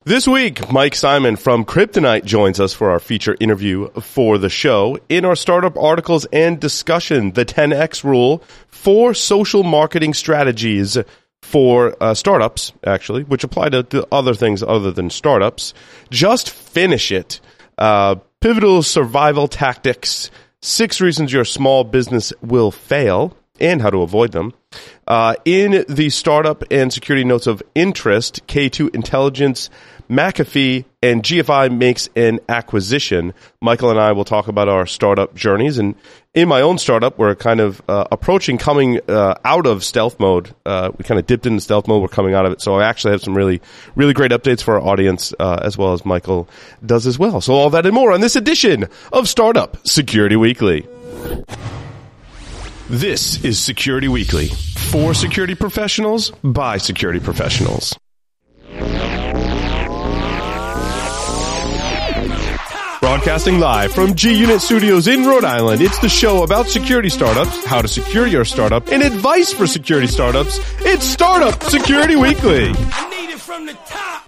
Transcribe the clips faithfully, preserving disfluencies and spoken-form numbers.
This week, Mike Simon from Kryptonite joins us for our feature interview for the show. In our startup articles and discussion, the ten X rule, four social marketing strategies for uh, startups, actually, which apply to, to other things other than startups. Just finish it. Uh, pivotal survival tactics, six reasons your small business will fail, and how to avoid them. Uh, in the startup and security notes of interest, K two Intelligence, McAfee, and G F I makes an acquisition. Michael and I will talk about our startup journeys. And in my own startup, we're kind of uh, approaching coming uh, out of stealth mode. Uh, we kind of dipped into stealth mode. We're coming out of it. So I actually have some really, really great updates for our audience, uh, as well as Michael does as well. So all that and more on this edition of Startup Security Weekly. This is Security Weekly, for security professionals, by security professionals. Broadcasting live from G-Unit Studios in Rhode Island, it's the show about security startups, how to secure your startup, and advice for security startups. It's Startup Security Weekly. I need it from the top.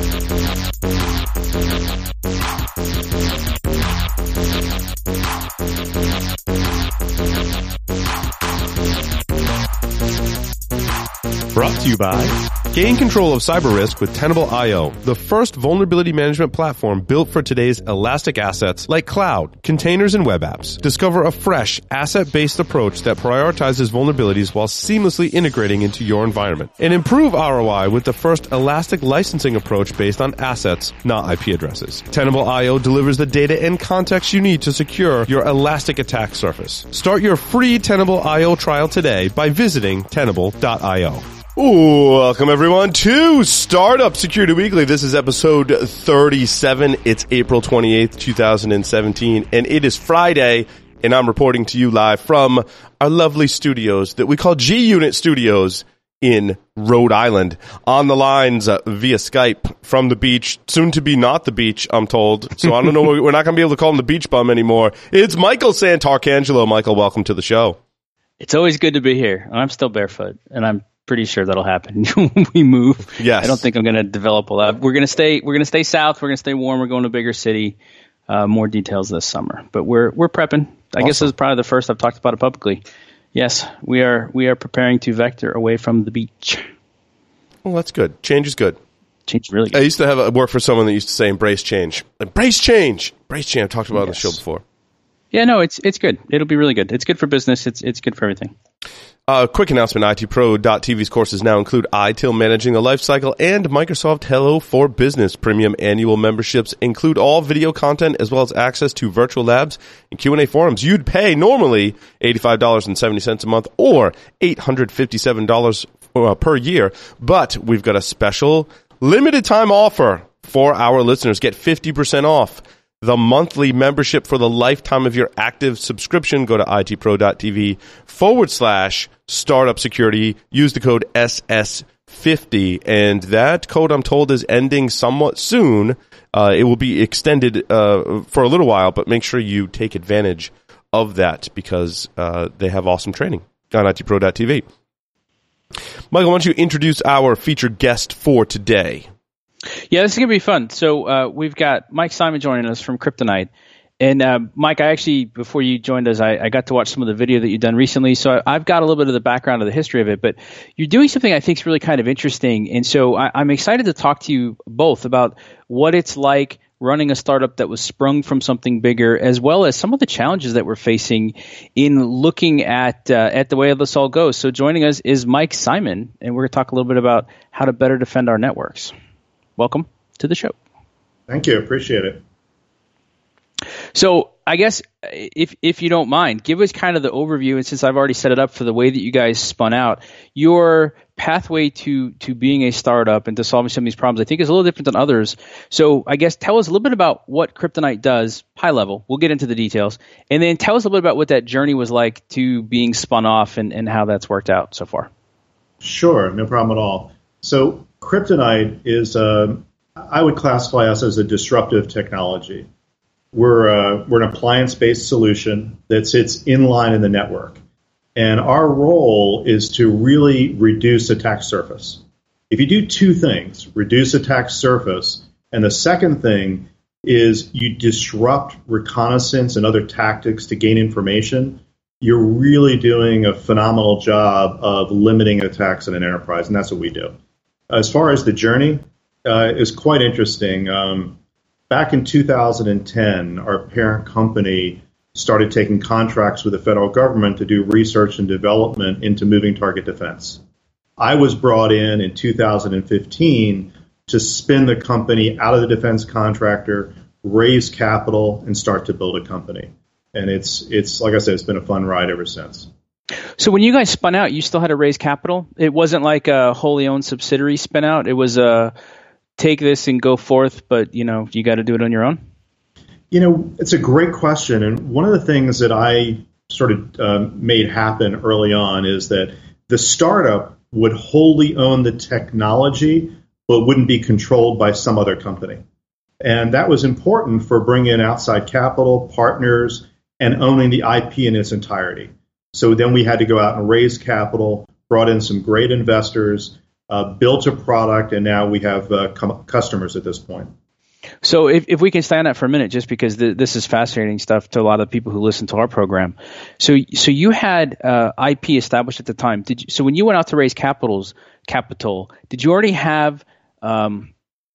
Brought to you by Gain control of cyber risk with Tenable dot io, the first vulnerability management platform built for today's elastic assets like cloud, containers, and web apps. Discover a fresh, asset-based approach that prioritizes vulnerabilities while seamlessly integrating into your environment. And improve R O I with the first elastic licensing approach based on assets, not I P addresses. Tenable dot io delivers the data and context you need to secure your elastic attack surface. Start your free Tenable dot io trial today by visiting Tenable dot io. Ooh, welcome everyone to Startup Security Weekly. This is episode thirty-seven. It's April twenty-eighth, twenty seventeen, and it is Friday, and I'm reporting to you live from our lovely studios that we call G-Unit Studios in Rhode Island. On the lines uh, via Skype from the beach, soon to be not the beach, I'm told. So I don't know, we're not going to be able to call him the beach bum anymore. It's Michael Santarcangelo. Michael, welcome to the show. It's always good to be here. I'm still barefoot, and I'm pretty sure that'll happen when we move. Yes. I don't think I'm going to develop a lot. We're going to stay. We're going to stay south. We're going to stay warm. We're going to a bigger city. Uh, more details this summer, but we're we're prepping. I awesome. guess this is probably the first I've talked about it publicly. Yes, we are. We are preparing to vector away from the beach. Well, that's good. Change is good. Change is really good. I used to have a, work for someone that used to say "embrace change." Embrace change. Embrace change. I've talked about yes. it on the show before. Yeah, no, it's it's good. It'll be really good. It's good for business. It's it's good for everything. Uh, quick announcement, I T Pro dot T V's courses now include I T I L Managing the Lifecycle and Microsoft Hello for Business. Premium annual memberships include all video content as well as access to virtual labs and Q and A forums. You'd pay normally eighty-five dollars and seventy cents a month or eight hundred fifty-seven dollars per year, but we've got a special limited time offer for our listeners. Get fifty percent off the monthly membership for the lifetime of your active subscription. Go to I T Pro dot T V forward slash startup security. Use the code S S fifty. And that code, I'm told, is ending somewhat soon. Uh, it will be extended uh, for a little while, but make sure you take advantage of that because uh, they have awesome training on I T Pro dot T V. Michael, why don't you introduce our featured guest for today? Yeah, this is going to be fun. So uh, we've got Mike Simon joining us from Kryptonite. And uh, Mike, I actually, before you joined us, I, I got to watch some of the video that you've done recently. So I've got a little bit of the background of the history of it. But you're doing something I think is really kind of interesting. And so I, I'm excited to talk to you both about what it's like running a startup that was sprung from something bigger, as well as some of the challenges that we're facing in looking at uh, at the way this all goes. So joining us is Mike Simon, and we're going to talk a little bit about how to better defend our networks. Welcome to the show. Thank you. Appreciate it. So I guess if if you don't mind, give us kind of the overview, and since I've already set it up for the way that you guys spun out, your pathway to to being a startup and to solving some of these problems, I think, is a little different than others. So I guess tell us a little bit about what Kryptonite does, high level. We'll get into the details. And then tell us a little bit about what that journey was like to being spun off and, and how that's worked out so far. Sure, no problem at all. So Kryptonite is, uh, I would classify us as a disruptive technology. We're, uh, we're an appliance-based solution that sits inline in the network. And our role is to really reduce attack surface. If you do two things, reduce attack surface, and the second thing is you disrupt reconnaissance and other tactics to gain information, you're really doing a phenomenal job of limiting attacks in an enterprise, and that's what we do. As far as the journey, uh, it's quite interesting. Um, back in two thousand ten, our parent company started taking contracts with the federal government to do research and development into moving target defense. I was brought in in two thousand fifteen to spin the company out of the defense contractor, raise capital, and start to build a company. And it's, it's like I said, it's been a fun ride ever since. So when you guys spun out, you still had to raise capital? It wasn't like a wholly owned subsidiary spin out. It was a take this and go forth, but you know, you got to do it on your own? You know, it's a great question. And one of the things that I sort of um, made happen early on is that the startup would wholly own the technology, but wouldn't be controlled by some other company. And that was important for bringing in outside capital, partners, and owning the I P in its entirety. So then we had to go out and raise capital, brought in some great investors, uh, built a product, and now we have uh, com- customers at this point. So if, if we can stay on that for a minute, just because th- this is fascinating stuff to a lot of people who listen to our program. So so you had uh, I P established at the time. Did you, so when you went out to raise capitals, capital, did you already have um,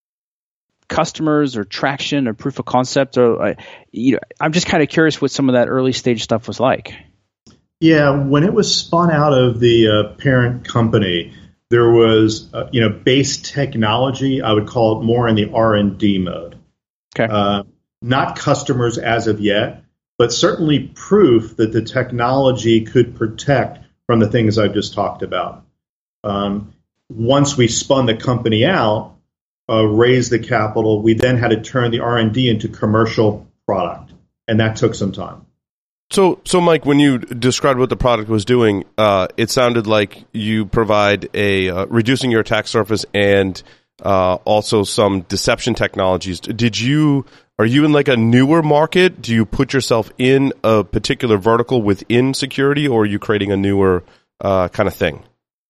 customers or traction or proof of concept? Or uh, you know, I'm just kind of curious what some of that early stage stuff was like. Yeah, when it was spun out of the uh, parent company, there was, uh, you know, base technology. I would call it more in the R and D mode. Okay. Uh, not customers as of yet, but certainly proof that the technology could protect from the things I've just talked about. Um, once we spun the company out, uh, raised the capital, we then had to turn the R and D into commercial product, and that took some time. So, so Mike, when you described what the product was doing, uh, it sounded like you provide a uh, reducing your attack surface and uh, also some deception technologies. Did you are you in like a newer market? Do you put yourself in a particular vertical within security, or are you creating a newer uh, kind of thing?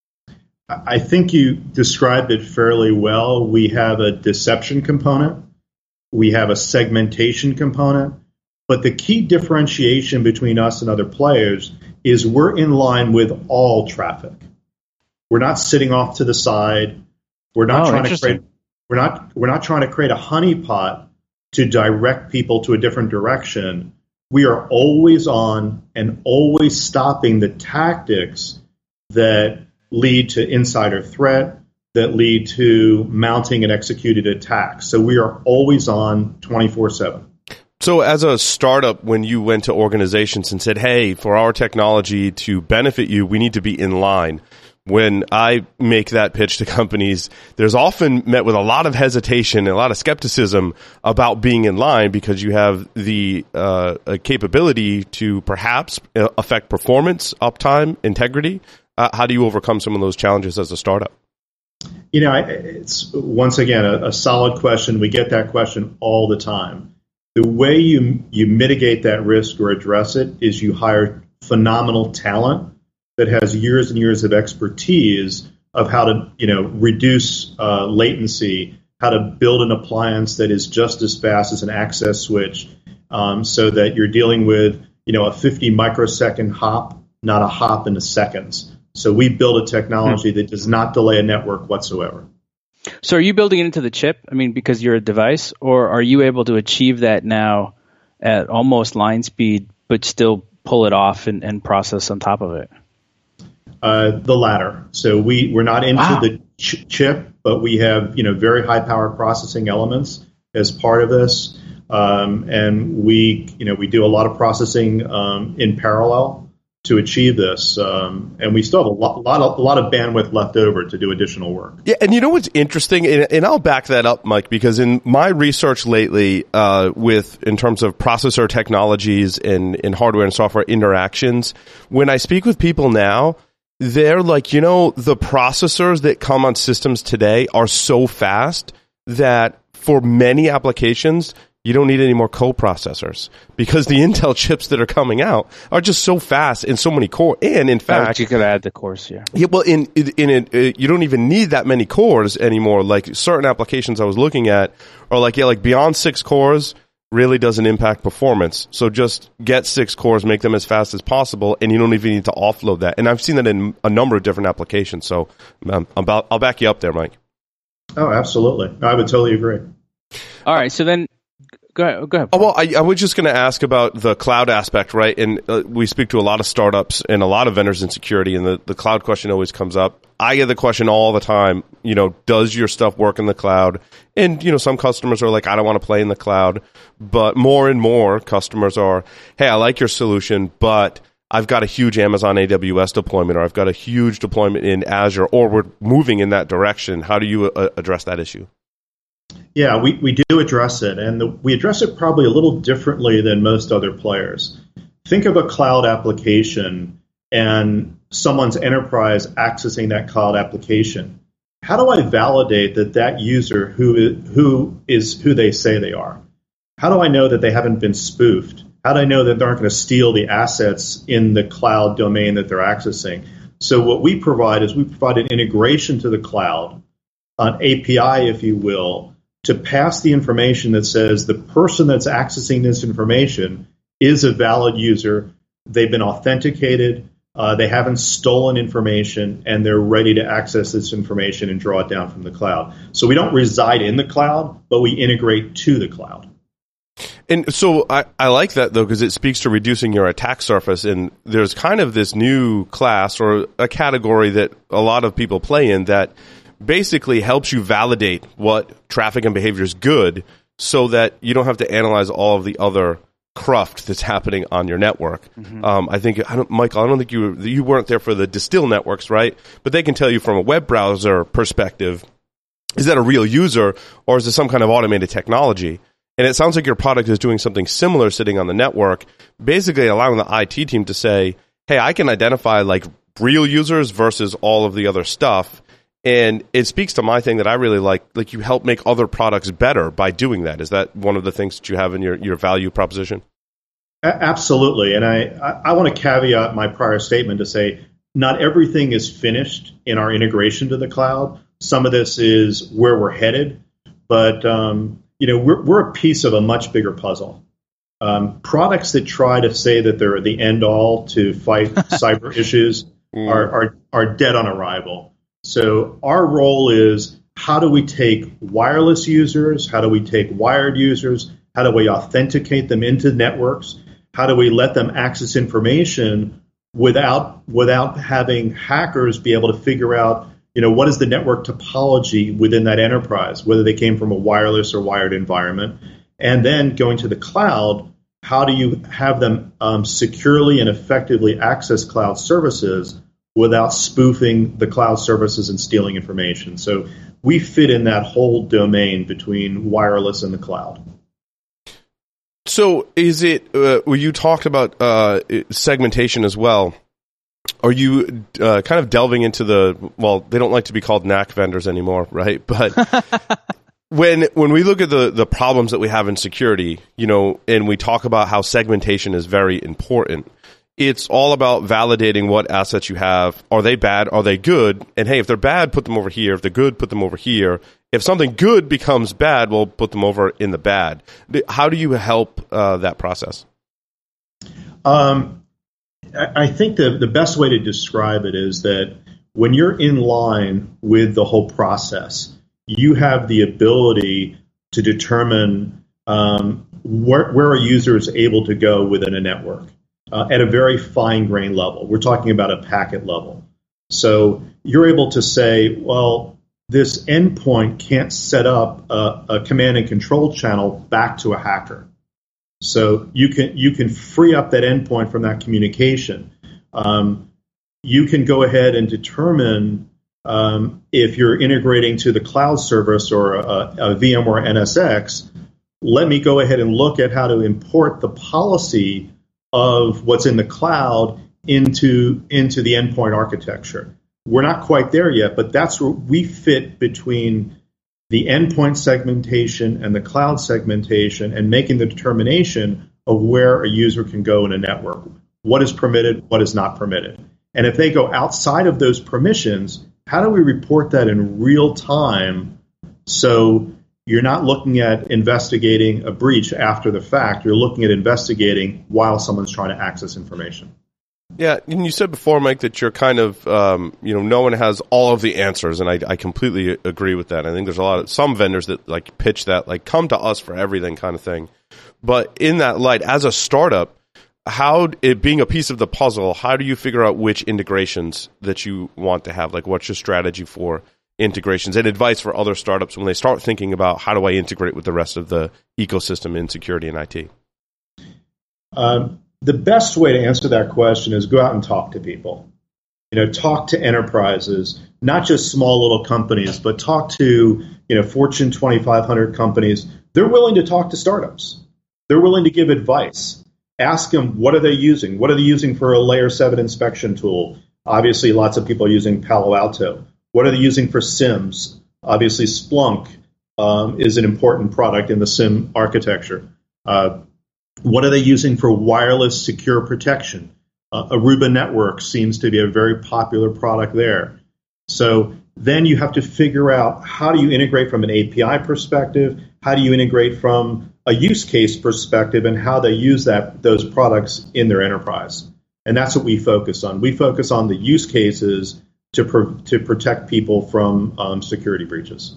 I think you described it fairly well. We have a deception component. We have a segmentation component. But the key differentiation between us and other players is we're in line with all traffic. We're not sitting off to the side. We're not oh, trying to create we're not we're not trying to create a honeypot to direct people to a different direction. We are always on and always stopping the tactics that lead to insider threat, that lead to mounting and executed attacks. So we are always on twenty-four seven. So as a startup, when you went to organizations and said, hey, for our technology to benefit you, we need to be in line. When I make that pitch to companies, there's often met with a lot of hesitation and a lot of skepticism about being in line because you have the uh, capability to perhaps affect performance, uptime, integrity. Uh, how do you overcome some of those challenges as a startup? You know, it's once again a, a solid question. We get that question all the time. The way you you mitigate that risk or address it is you hire phenomenal talent that has years and years of expertise of how to, you know, reduce uh, latency, how to build an appliance that is just as fast as an access switch, um, so that you're dealing with, you know, a fifty microsecond hop, not a hop into seconds. So we build a technology that does not delay a network whatsoever. So are you building it into the chip? I mean, because you're a device, or are you able to achieve that now at almost line speed, but still pull it off and, and process on top of it? Uh, the latter. So we, we're not into wow. the ch- chip, but we have, you know, very high power processing elements as part of this. Um, and we, you know, we do a lot of processing um, in parallel to achieve this, um, and we still have a lot, lot of, a lot of bandwidth left over to do additional work. Yeah, and you know what's interesting, and, and I'll back that up, Mike, because in my research lately, uh, with in terms of processor technologies and, and hardware and software interactions, when I speak with people now, they're like, you know, the processors that come on systems today are so fast that for many applications, you don't need any more co-processors because the Intel chips that are coming out are just so fast and so many core. And in fact, you could add the cores, yeah. Yeah, well, in in it, uh, you don't even need that many cores anymore. Like certain applications I was looking at are like, yeah, like beyond six cores really doesn't impact performance. So just get six cores, make them as fast as possible, and you don't even need to offload that. And I've seen that in a number of different applications. So um, about, I'll back you up there, Mike. Oh, absolutely. I would totally agree. All right, so then go ahead. Go ahead. Oh, well, I, I was just going to ask about the cloud aspect, right? And uh, we speak to a lot of startups and a lot of vendors in security, and the, the cloud question always comes up. I get the question all the time, you know, does your stuff work in the cloud? And, you know, some customers are like, I don't want to play in the cloud. But more and more customers are, hey, I like your solution, but I've got a huge Amazon A W S deployment, or I've got a huge deployment in Azure, or we're moving in that direction. How do you uh, address that issue? Yeah, we, we do address it, and the, we address it probably a little differently than most other players. Think of a cloud application and someone's enterprise accessing that cloud application. How do I validate that that user who who is who they say they are? How do I know that they haven't been spoofed? How do I know that they aren't going to steal the assets in the cloud domain that they're accessing? So what we provide is we provide an integration to the cloud, an A P I, if you will, to pass the information that says the person that's accessing this information is a valid user, they've been authenticated, uh, they haven't stolen information, and they're ready to access this information and draw it down from the cloud. So we don't reside in the cloud, but we integrate to the cloud. And so I, I like that, though, because it speaks to reducing your attack surface. And there's kind of this new class or a category that a lot of people play in that basically helps you validate what traffic and behavior is good so that you don't have to analyze all of the other cruft that's happening on your network. Mm-hmm. Um, I think, I don't, Michael, I don't think you were, you weren't there for the Distill networks, right? But they can tell you from a web browser perspective, is that a real user or is it some kind of automated technology? And it sounds like your product is doing something similar sitting on the network, basically allowing the I T team to say, hey, I can identify like real users versus all of the other stuff. And it speaks to my thing that I really like, like you help make other products better by doing that. Is that one of the things that you have in your, your value proposition? Absolutely. And I, I, I want to caveat my prior statement to say not everything is finished in our integration to the cloud. Some of this is where we're headed. But, um, you know, we're, we're a piece of a much bigger puzzle. Um, products that try to say that they're the end all to fight cyber issues mm. are, are, are dead on arrival. So our role is how do we take wireless users? How do we take wired users? How do we authenticate them into networks? How do we let them access information without without having hackers be able to figure out, you know, what is the network topology within that enterprise, whether they came from a wireless or wired environment? And then going to the cloud, how do you have them um, securely and effectively access cloud services without spoofing the cloud services and stealing information? So we fit in that whole domain between wireless and the cloud. So is it, uh, well, you talked about uh, segmentation as well. Are you uh, kind of delving into the, well, they don't like to be called N A C vendors anymore, right? But when when we look at the, the problems that we have in security, you know, and we talk about how segmentation is very important, it's all about validating what assets you have. Are they bad? Are they good? And hey, if they're bad, put them over here. If they're good, put them over here. If something good becomes bad, we'll put them over in the bad. How do you help uh, that process? Um, I think the, the best way to describe it is that when you're in line with the whole process, you have the ability to determine um, where, where a user is able to go within a network. Uh, at a very fine-grained level. We're talking about a packet level. So you're able to say, well, this endpoint can't set up a, a command and control channel back to a hacker. So you can you can free up that endpoint from that communication. Um, you can go ahead and determine um, if you're integrating to the cloud service or a, a VMware N S X, let me go ahead and look at how to import the policy of what's in the cloud into into the endpoint architecture. We're not quite there yet, but that's where we fit between the endpoint segmentation and the cloud segmentation, and making the determination of where a user can go in a network. What is permitted, what is not permitted. And if they go outside of those permissions, how do we report that in real time so you're not looking at investigating a breach after the fact, you're looking at investigating while someone's trying to access information. Yeah, and you said before, Mike, that you're kind of, um, you know, no one has all of the answers, and I, I completely agree with that. I think there's a lot of, some vendors that, like, pitch that, like, come to us for everything kind of thing. But in that light, as a startup, how, it being a piece of the puzzle, how do you figure out which integrations that you want to have? Like, what's your strategy for integrations and advice for other startups when they start thinking about how do I integrate with the rest of the ecosystem in security and I T? Um, the best way to answer that question is go out and talk to people. You know, talk to enterprises, not just small little companies, but talk to, you know, Fortune twenty-five hundred companies. They're willing to talk to startups. They're willing to give advice. Ask them, what are they using? What are they using for a layer seven inspection tool? Obviously, lots of people are using Palo Alto. What are they using for SIEMs? Obviously, Splunk um, is an important product in the SIEM architecture. Uh, what are they using for wireless secure protection? Uh, Aruba Networks seems to be a very popular product there. So then you have to figure out, how do you integrate from an A P I perspective? How do you integrate from a use case perspective, and how they use that those products in their enterprise? And that's what we focus on. We focus on the use cases to pro- to protect people from um, security breaches.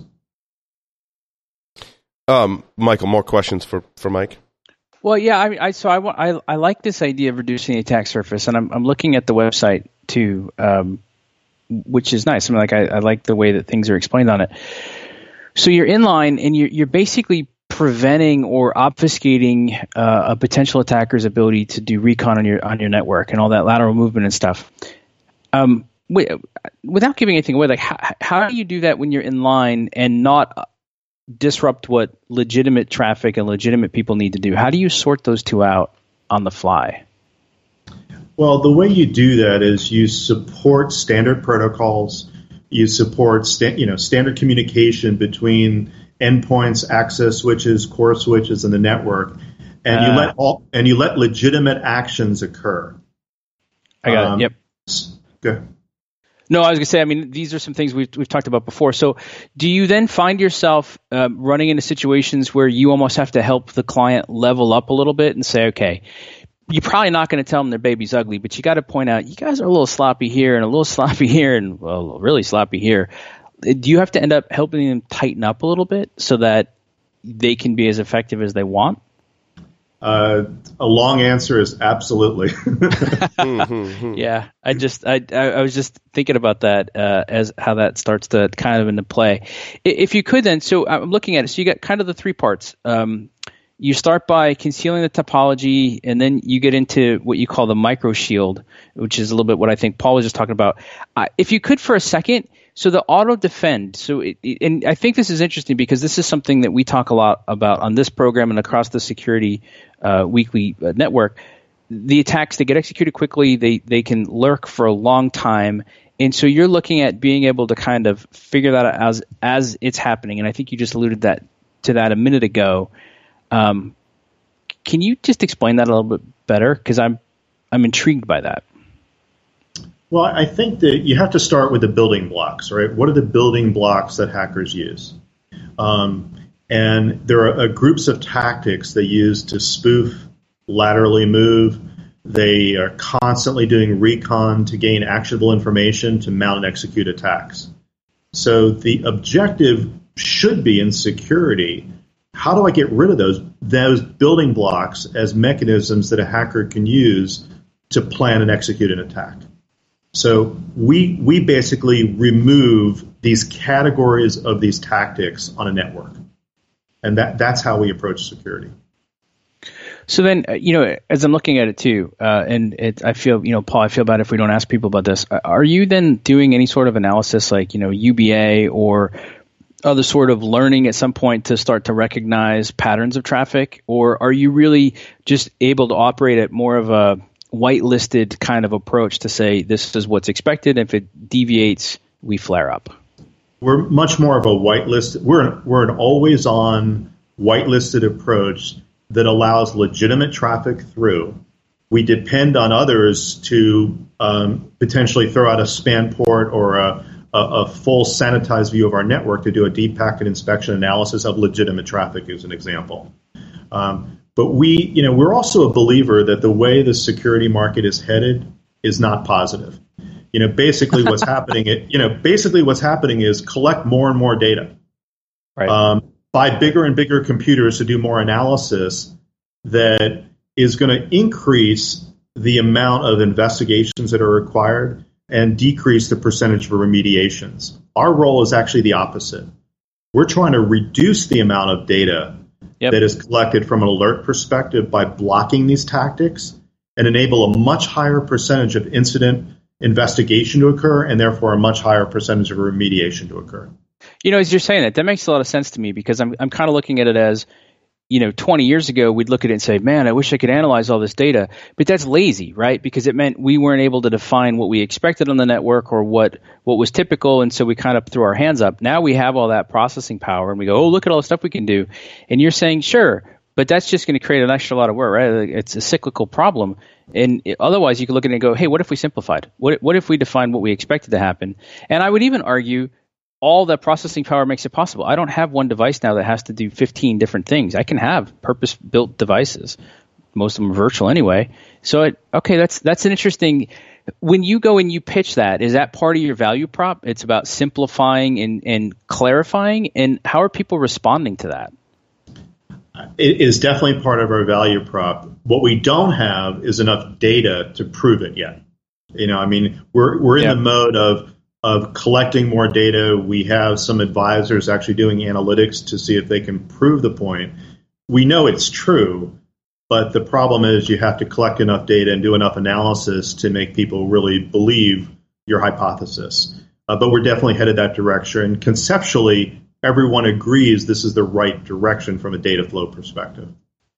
Um, Michael, more questions for, for Mike? Well, yeah, I, I so I, I I like this idea of reducing the attack surface, and I'm I'm looking at the website too, um, which is nice. I mean, like I, I like the way that things are explained on it. So you're inline, and you're you're basically preventing or obfuscating uh, a potential attacker's ability to do recon on your on your network and all that lateral movement and stuff. Um, without giving anything away, like how, how do you do that when you're in line and not disrupt what legitimate traffic and legitimate people need to do? How do you sort those two out on the fly? Well, the way you do that is you support standard protocols. You support sta- you know standard communication between endpoints, access switches, core switches, and the network, and uh, you let all and you let legitimate actions occur. I got um, it. Yep. Good. No, I was going to say, I mean, these are some things we've we've talked about before. So do you then find yourself uh, running into situations where you almost have to help the client level up a little bit and say, okay, you're probably not going to tell them their baby's ugly, but you got to point out, you guys are a little sloppy here and a little sloppy here and, well, really sloppy here. Do you have to end up helping them tighten up a little bit so that they can be as effective as they want? Uh, a long answer is absolutely. Yeah, I just I I was just thinking about that uh, as how that starts to kind of into play. If you could then, so I'm looking at it. So you got kind of the three parts. Um, you start by concealing the topology, and then you get into what you call the micro shield, which is a little bit what I think Paul was just talking about. Uh, if you could for a second. So the auto defend. So it, it, and I think this is interesting because this is something that we talk a lot about on this program and across the security uh, weekly uh, network. The attacks, they get executed quickly. They they can lurk for a long time, and so you're looking at being able to kind of figure that out as as it's happening. And I think you just alluded that to that a minute ago. Um, can you just explain that a little bit better? Because I'm I'm intrigued by that. Well, I think that you have to start with the building blocks, right? What are the building blocks that hackers use? Um, and there are uh, groups of tactics they use to spoof, laterally move. They are constantly doing recon to gain actionable information to mount and execute attacks. So the objective should be in security, how do I get rid of those, those building blocks as mechanisms that a hacker can use to plan and execute an attack? So we we basically remove these categories of these tactics on a network, and that that's how we approach security. So then, uh, you know, as I'm looking at it too, uh, and it, I feel, you know, Paul, I feel bad if we don't ask people about this. Are you then doing any sort of analysis, like, you know, U B A or other sort of learning at some point to start to recognize patterns of traffic, or are you really just able to operate at more of a whitelisted kind of approach to say this is what's expected, and if it deviates, we flare up? We're much more of a whitelisted. We're we're an always-on whitelisted approach that allows legitimate traffic through. We depend on others to um, potentially throw out a span port or a, a, a full sanitized view of our network to do a deep packet inspection analysis of legitimate traffic, as an example. Um, but we, you know, we're also a believer that the way the security market is headed is not positive. You know, basically what's happening, it, you know, basically what's happening is collect more and more data. Right. Um, buy bigger and bigger computers to do more analysis that is going to increase the amount of investigations that are required and decrease the percentage of remediations. Our role is actually the opposite. We're trying to reduce the amount of data yep. that is collected from an alert perspective by blocking these tactics and enable a much higher percentage of incident investigation to occur and therefore a much higher percentage of remediation to occur. You know, as you're saying that, that makes a lot of sense to me because I'm I'm kind of looking at it as, you know, twenty years ago, we'd look at it and say, man, I wish I could analyze all this data. But that's lazy, right? Because it meant we weren't able to define what we expected on the network or what, what was typical. And so we kind of threw our hands up. Now we have all that processing power and we go, oh, look at all the stuff we can do. And you're saying, sure, but that's just going to create an extra lot of work, right? It's a cyclical problem. And it, otherwise, you could look at it and go, hey, what if we simplified? What, what if we defined what we expected to happen? And I would even argue all that processing power makes it possible. I don't have one device now that has to do fifteen different things. I can have purpose-built devices. Most of them are virtual anyway. So, it, okay, that's that's an interesting. When you go and you pitch that, is that part of your value prop? It's about simplifying and, and clarifying. And how are people responding to that? It is definitely part of our value prop. What we don't have is enough data to prove it yet. You know, I mean, we're we're in yeah. the mode of of collecting more data. We have some advisors actually doing analytics to see if they can prove the point. We know it's true, but the problem is you have to collect enough data and do enough analysis to make people really believe your hypothesis. Uh, but we're definitely headed that direction. And conceptually, everyone agrees this is the right direction from a data flow perspective.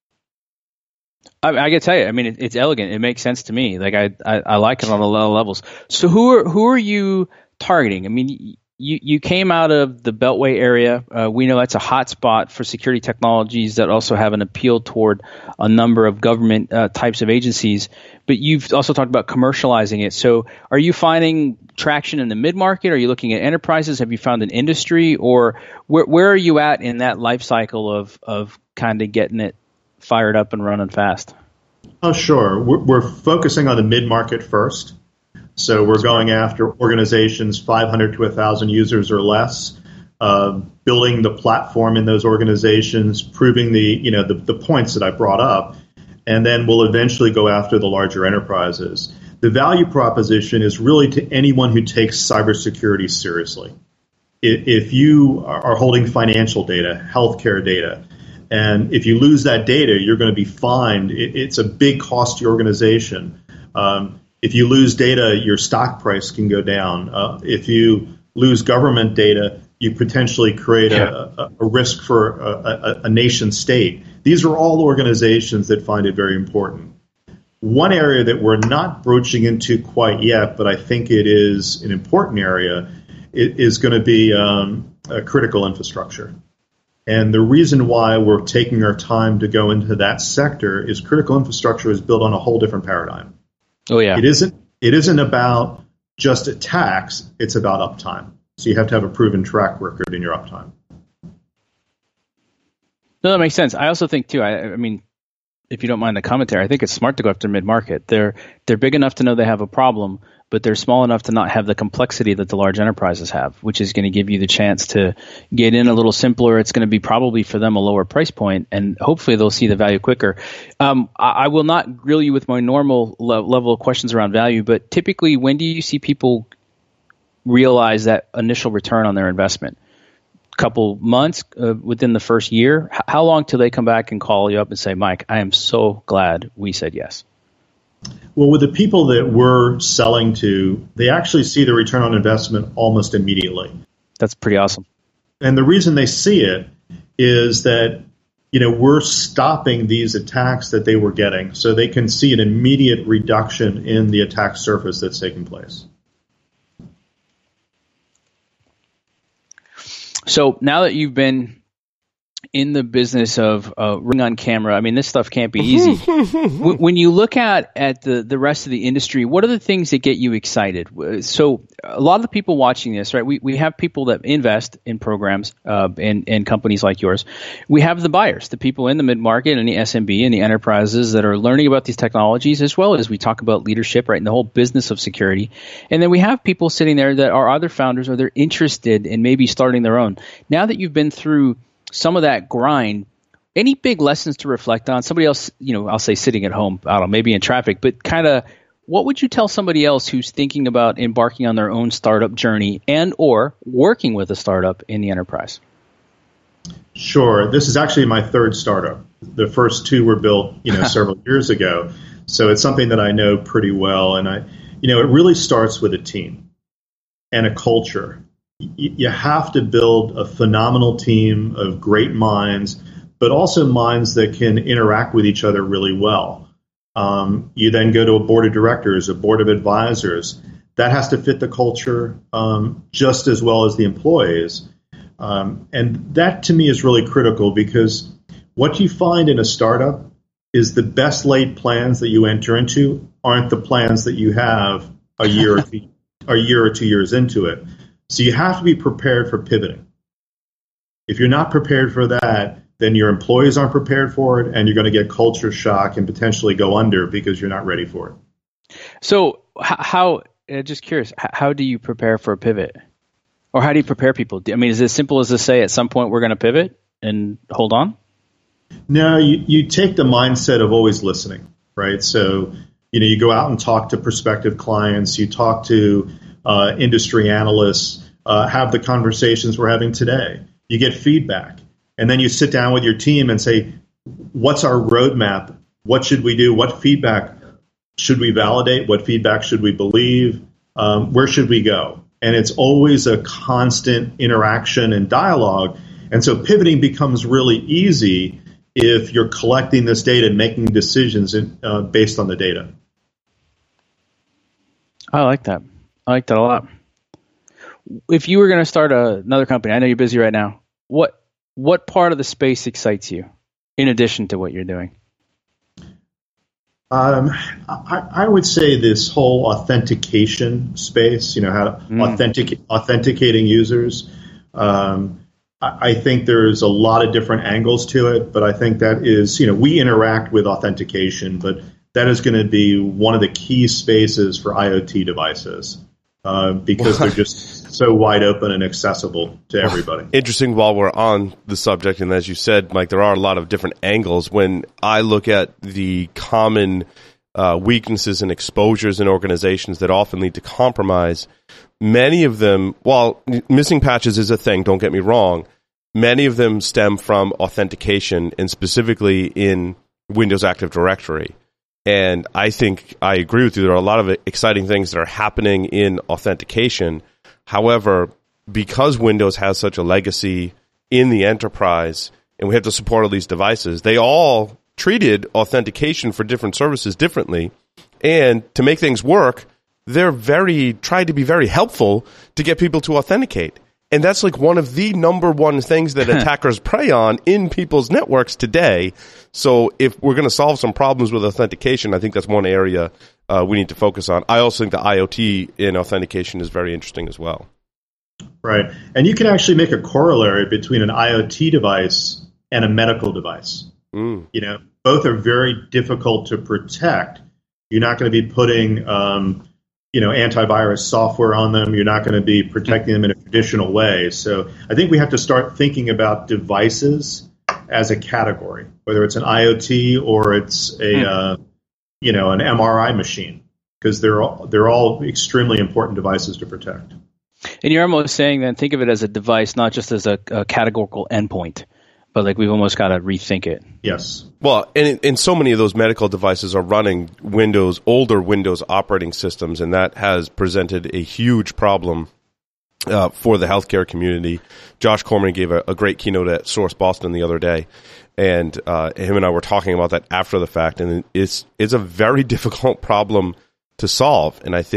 I, I can tell you, I mean, it, it's elegant. It makes sense to me. Like I, I, I like it on a lot of levels. So who are who are you targeting? I mean, you you came out of the Beltway area. Uh, we know that's a hot spot for security technologies that also have an appeal toward a number of government uh, types of agencies. But you've also talked about commercializing it. So are you finding traction in the mid-market? Are you looking at enterprises? Have you found an industry? Or where where are you at in that life cycle of of kind of getting it fired up and running fast? Oh, sure. We're, we're focusing on the mid-market first. So we're going after organizations five hundred to one thousand users or less, uh, building the platform in those organizations, proving the, you know, the, the points that I brought up, and then we'll eventually go after the larger enterprises. The value proposition is really to anyone who takes cybersecurity seriously. If you are holding financial data, healthcare data, and if you lose that data, you're going to be fined. It's a big cost to your organization. Um, if you lose data, your stock price can go down. Uh, if you lose government data, you potentially create a, a, a risk for a, a, a nation state. These are all organizations that find it very important. One area that we're not broaching into quite yet, but I think it is an important area, it is going to be um, a critical infrastructure. And the reason why we're taking our time to go into that sector is critical infrastructure is built on a whole different paradigm. Oh, yeah. It isn't, it isn't about just attacks. It's about uptime. So you have to have a proven track record in your uptime. No, that makes sense. I also think, too, I, I mean, if you don't mind the commentary, I think it's smart to go after mid-market. They're they're big enough to know they have a problem, but they're small enough to not have the complexity that the large enterprises have, which is going to give you the chance to get in a little simpler. It's going to be probably for them a lower price point, and hopefully they'll see the value quicker. Um, I, I will not grill you with my normal le- level of questions around value, but typically when do you see people realize that initial return on their investment? Couple months uh, within the first year? H- how long till they come back and call you up and say, Mike, I am so glad we said yes? Well, with the people that we're selling to, they actually see the return on investment almost immediately. That's pretty awesome. And the reason they see it is that, you know, we're stopping these attacks that they were getting, so they can see an immediate reduction in the attack surface that's taking place. So now that you've been in the business of uh, ring on camera, I mean, this stuff can't be easy. When you look at, at the, the rest of the industry, what are the things that get you excited? So a lot of the people watching this, right, we, we have people that invest in programs uh, and, and companies like yours. We have the buyers, the people in the mid-market and the S M B and the enterprises that are learning about these technologies, as well as we talk about leadership, right, and the whole business of security. And then we have people sitting there that are other founders or they're interested in maybe starting their own. Now that you've been through some of that grind, any big lessons to reflect on? Somebody else, you know, I'll say sitting at home, I don't know, maybe in traffic, but kind of what would you tell somebody else who's thinking about embarking on their own startup journey and or working with a startup in the enterprise? Sure. This is actually my third startup. The first two were built, you know, several years ago. So it's something that I know pretty well. And I, you know, it really starts with a team and a culture. You have to build a phenomenal team of great minds, but also minds that can interact with each other really well. Um, you then go to a board of directors, a board of advisors. That has to fit the culture um, just as well as the employees. Um, and that, to me, is really critical because what you find in a startup is the best laid plans that you enter into aren't the plans that you have a year or two, a year or two years into it. So you have to be prepared for pivoting. If you're not prepared for that, then your employees aren't prepared for it, and you're going to get culture shock and potentially go under because you're not ready for it. So how, uh, just curious, how do you prepare for a pivot? Or how do you prepare people? I mean, is it as simple as to say at some point we're going to pivot and hold on? No, you, you take the mindset of always listening, right? So, you know, you go out and talk to prospective clients, you talk to Uh, industry analysts, uh, have the conversations we're having today. You get feedback. And then you sit down with your team and say, what's our roadmap? What should we do? What feedback should we validate? What feedback should we believe? Um, where should we go? And it's always a constant interaction and dialogue. And so pivoting becomes really easy if you're collecting this data and making decisions in, uh, based on the data. I like that. I like that a lot. If you were going to start a, another company, I know you're busy right now. What what part of the space excites you in addition to what you're doing? Um, I, I would say this whole authentication space, you know, how mm. authentic, authenticating users. Um, I, I think there's a lot of different angles to it, but I think that is, you know, we interact with authentication, but that is going to be one of the key spaces for IoT devices. Uh, because they're just so wide open and accessible to everybody. Interesting while we're on the subject, and as you said, Mike, there are a lot of different angles. When I look at the common uh, weaknesses and exposures in organizations that often lead to compromise, many of them, while missing patches is a thing, don't get me wrong, many of them stem from authentication, and specifically in Windows Active Directory. And I think I agree with you. There are a lot of exciting things that are happening in authentication. However, because Windows has such a legacy in the enterprise and we have to support all these devices, they all treated authentication for different services differently. And to make things work, they're very tried to be very helpful to get people to authenticate. And that's like one of the number one things that attackers prey on in people's networks today. So if we're going to solve some problems with authentication, I think that's one area uh, we need to focus on. I also think the IoT in authentication is very interesting as well. Right. And you can actually make a corollary between an IoT device and a medical device. Mm. You know, both are very difficult to protect. You're not going to be putting um, you know, antivirus software on them. You're not going to be protecting them in a traditional way. So I think we have to start thinking about devices as a category, whether it's an IoT or it's a, mm. uh, you know, an M R I machine, because they're all, they're all extremely important devices to protect. And you're almost saying then think of it as a device, not just as a, a categorical endpoint, but like we've almost got to rethink it. Yes. Well, and, and so many of those medical devices are running Windows, older Windows operating systems, and that has presented a huge problem uh, for the healthcare community. Josh Corman gave a, a great keynote at Source Boston the other day, and uh, him and I were talking about that after the fact, and it's it's a very difficult problem to solve. And I think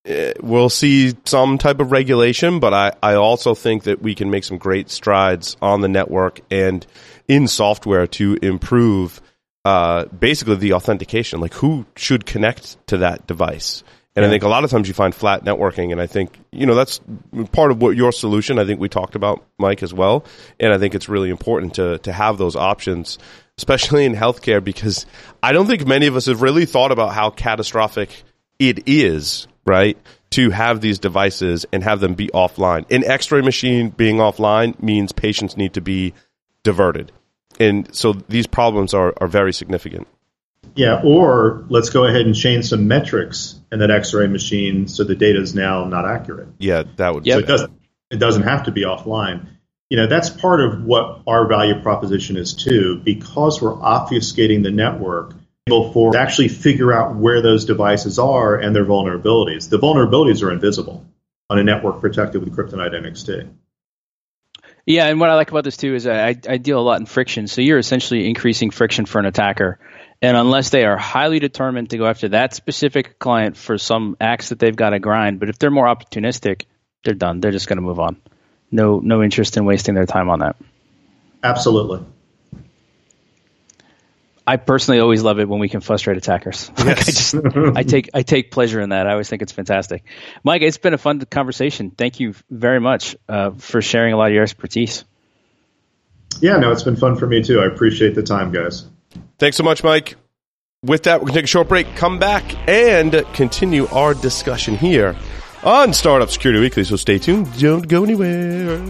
we'll see some type of regulation, but I, I also think that we can make some great strides on the network and in software to improve uh, basically the authentication, like who should connect to that device. And yeah. I think a lot of times you find flat networking, and I think, you know, that's part of what your solution, I think we talked about, Mike, as well. And I think it's really important to to have those options, especially in healthcare, because I don't think many of us have really thought about how catastrophic it is, right, to have these devices and have them be offline. An X-ray machine being offline means patients need to be diverted. And so these problems are, are very significant. Yeah, or let's go ahead and change some metrics in that X-ray machine so the data is now not accurate. Yeah, that would. So it doesn't. It doesn't have to be offline. You know, that's part of what our value proposition is too, because we're obfuscating the network, able for actually figure out where those devices are and their vulnerabilities. The vulnerabilities are invisible on a network protected with Kryptonite N X T. Yeah, and what I like about this too is I, I deal a lot in friction. So you're essentially increasing friction for an attacker. And unless they are highly determined to go after that specific client for some axe that they've got to grind, but if they're more opportunistic, they're done. They're just going to move on. No, no interest in wasting their time on that. Absolutely. I personally always love it when we can frustrate attackers. Like I just, I take, I take pleasure in that. I always think it's fantastic. Mike, it's been a fun conversation. Thank you very much uh, for sharing a lot of your expertise. Yeah, no, it's been fun for me too. I appreciate the time, guys. Thanks so much, Mike. With that, we're going to take a short break, come back, and continue our discussion here on Startup Security Weekly. So stay tuned. Don't go anywhere.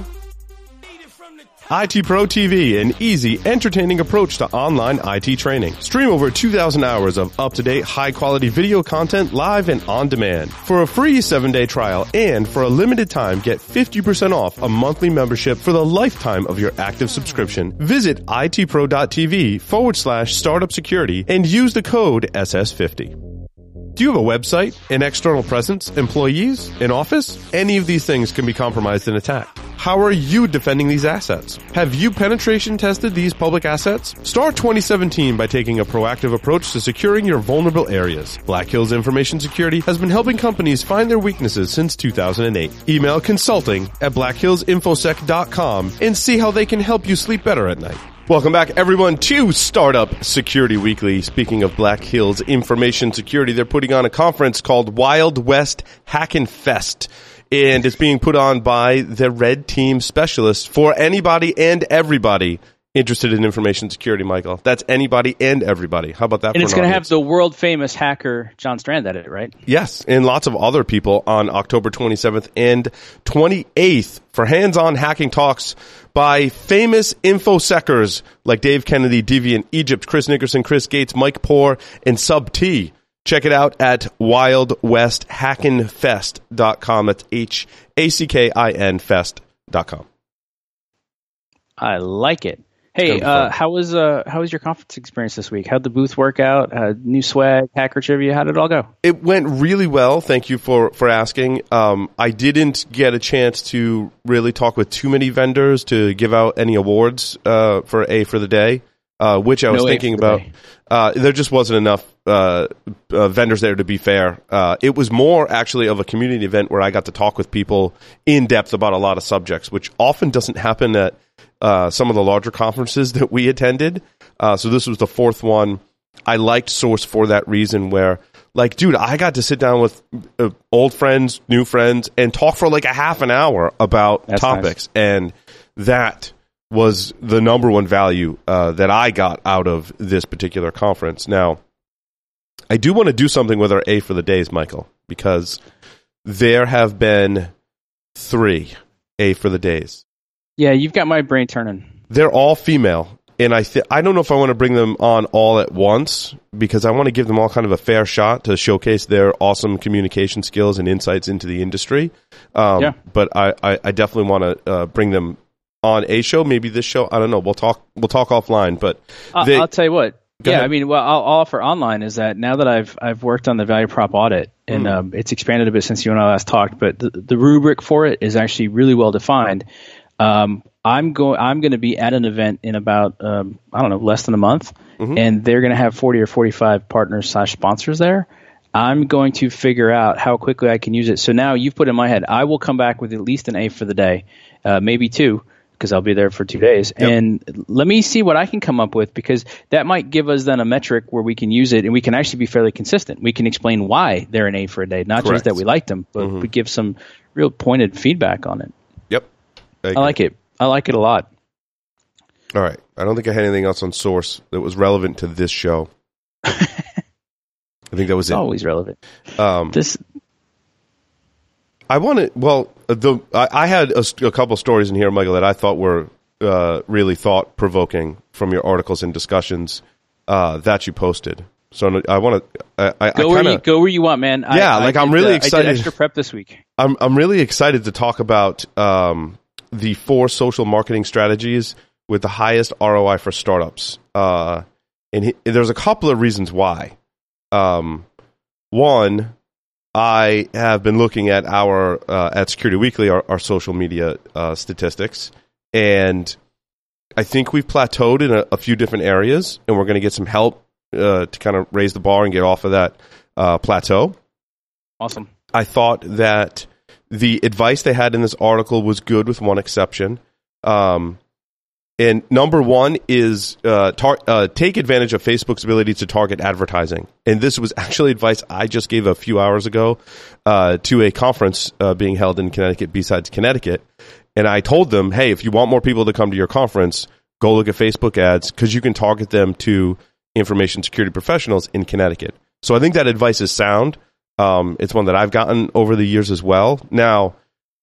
I T Pro T V, an easy, entertaining approach to online I T training. Stream over two thousand hours of up-to-date, high-quality video content live and on demand. For a free seven-day trial and for a limited time, get fifty percent off a monthly membership for the lifetime of your active subscription. Visit itpro.tv forward slash startup security and use the code S S fifty. Do you have a website, an external presence, employees, an office? Any of these things can be compromised and attacked. How are you defending these assets? Have you penetration tested these public assets? Start twenty seventeen by taking a proactive approach to securing your vulnerable areas. Black Hills Information Security has been helping companies find their weaknesses since two thousand eight. Email consulting at black hills infosec dot com and see how they can help you sleep better at night. Welcome back, everyone, to Startup Security Weekly. Speaking of Black Hills Information Security, they're putting on a conference called Wild West Hackin' Fest, and it's being put on by the Red Team specialists for anybody and everybody interested in information security, Michael. That's anybody and everybody. How about that? And for it's an going to audience? have the world-famous hacker John Strand at it, right? Yes, and lots of other people on October twenty-seventh and twenty-eighth for hands-on hacking talks by famous infosecers like Dave Kennedy, Deviant Egypt, Chris Nickerson, Chris Gates, Mike Poore, and Sub T. Check it out at wild west hackin fest dot com. That's H A C K I N fest dot com. I like it. Hey, uh, how was uh, how was your conference experience this week? How'd the booth work out? Uh, new swag, hacker trivia, how did it all go? It went really well. Thank you for, for asking. Um, I didn't get a chance to really talk with too many vendors to give out any awards uh, for A for the Day, uh, which I was no thinking about. Uh, there just wasn't enough uh, uh, vendors there, to be fair. Uh, it was more actually of a community event where I got to talk with people in depth about a lot of subjects, which often doesn't happen at Uh, some of the larger conferences that we attended. Uh, so this was the fourth one. I liked Source for that reason where, like, dude, I got to sit down with uh, old friends, new friends, and talk for like a half an hour about That's topics. Nice. And that was the number one value uh, that I got out of this particular conference. Now, I do want to do something with our A for the Days, Michael, because there have been three A for the Days. Yeah, you've got my brain turning. They're all female, and I th- I don't know if I want to bring them on all at once because I want to give them all kind of a fair shot to showcase their awesome communication skills and insights into the industry. Um, yeah. But I, I, I definitely want to uh, bring them on a show, maybe this show. I don't know. We'll talk. We'll talk offline. But they, I'll, I'll tell you what. Go yeah, ahead. I mean, what I'll, I'll offer online is that now that I've I've worked on the value prop audit, and Mm. um, it's expanded a bit since you and I last talked, but the, the rubric for it is actually really well defined. Um, I'm going. I'm going to be at an event in about um, I don't know less than a month, Mhm. and they're going to have forty or forty-five partners slash sponsors there. I'm going to figure out how quickly I can use it. So now you've put in my head, I will come back with at least an A for the day, uh, maybe two, because I'll be there for two days. Yep. And let me see what I can come up with, because that might give us then a metric where we can use it and we can actually be fairly consistent. We can explain why they're an A for a day, not Correct. just that we liked them, but mm-hmm. we give some real pointed feedback on it. Yep. I, I like it. I like it a lot. All right. I don't think I had anything else on Source that was relevant to this show. I think that was it's it. Always relevant. Um, this. I wanted. Well, the I, I had a, a couple stories in here, Michael, that I thought were uh, really thought provoking from your articles and discussions uh, that you posted. So I want to. I, I, go I kinda, where you go where you want, man. Yeah, I, like I I'm did, really uh, excited. I did extra prep this week. I'm I'm really excited to talk about um, the four social marketing strategies with the highest R O I for startups. Uh, and he, there's a couple of reasons why. Um, one, I have been looking at our uh, at Security Weekly our, our social media uh, statistics, and I think we've plateaued in a, a few different areas, and we're going to get some help uh, to kind of raise the bar and get off of that uh, plateau. Awesome. I thought that the advice they had in this article was good, with one exception. Um, And number one is uh, tar- uh, take advantage of Facebook's ability to target advertising. And this was actually advice I just gave a few hours ago uh, to a conference uh, being held in Connecticut, B-Sides Connecticut. And I told them, hey, if you want more people to come to your conference, go look at Facebook ads, because you can target them to information security professionals in Connecticut. So I think that advice is sound. Um, it's one that I've gotten over the years as well. Now,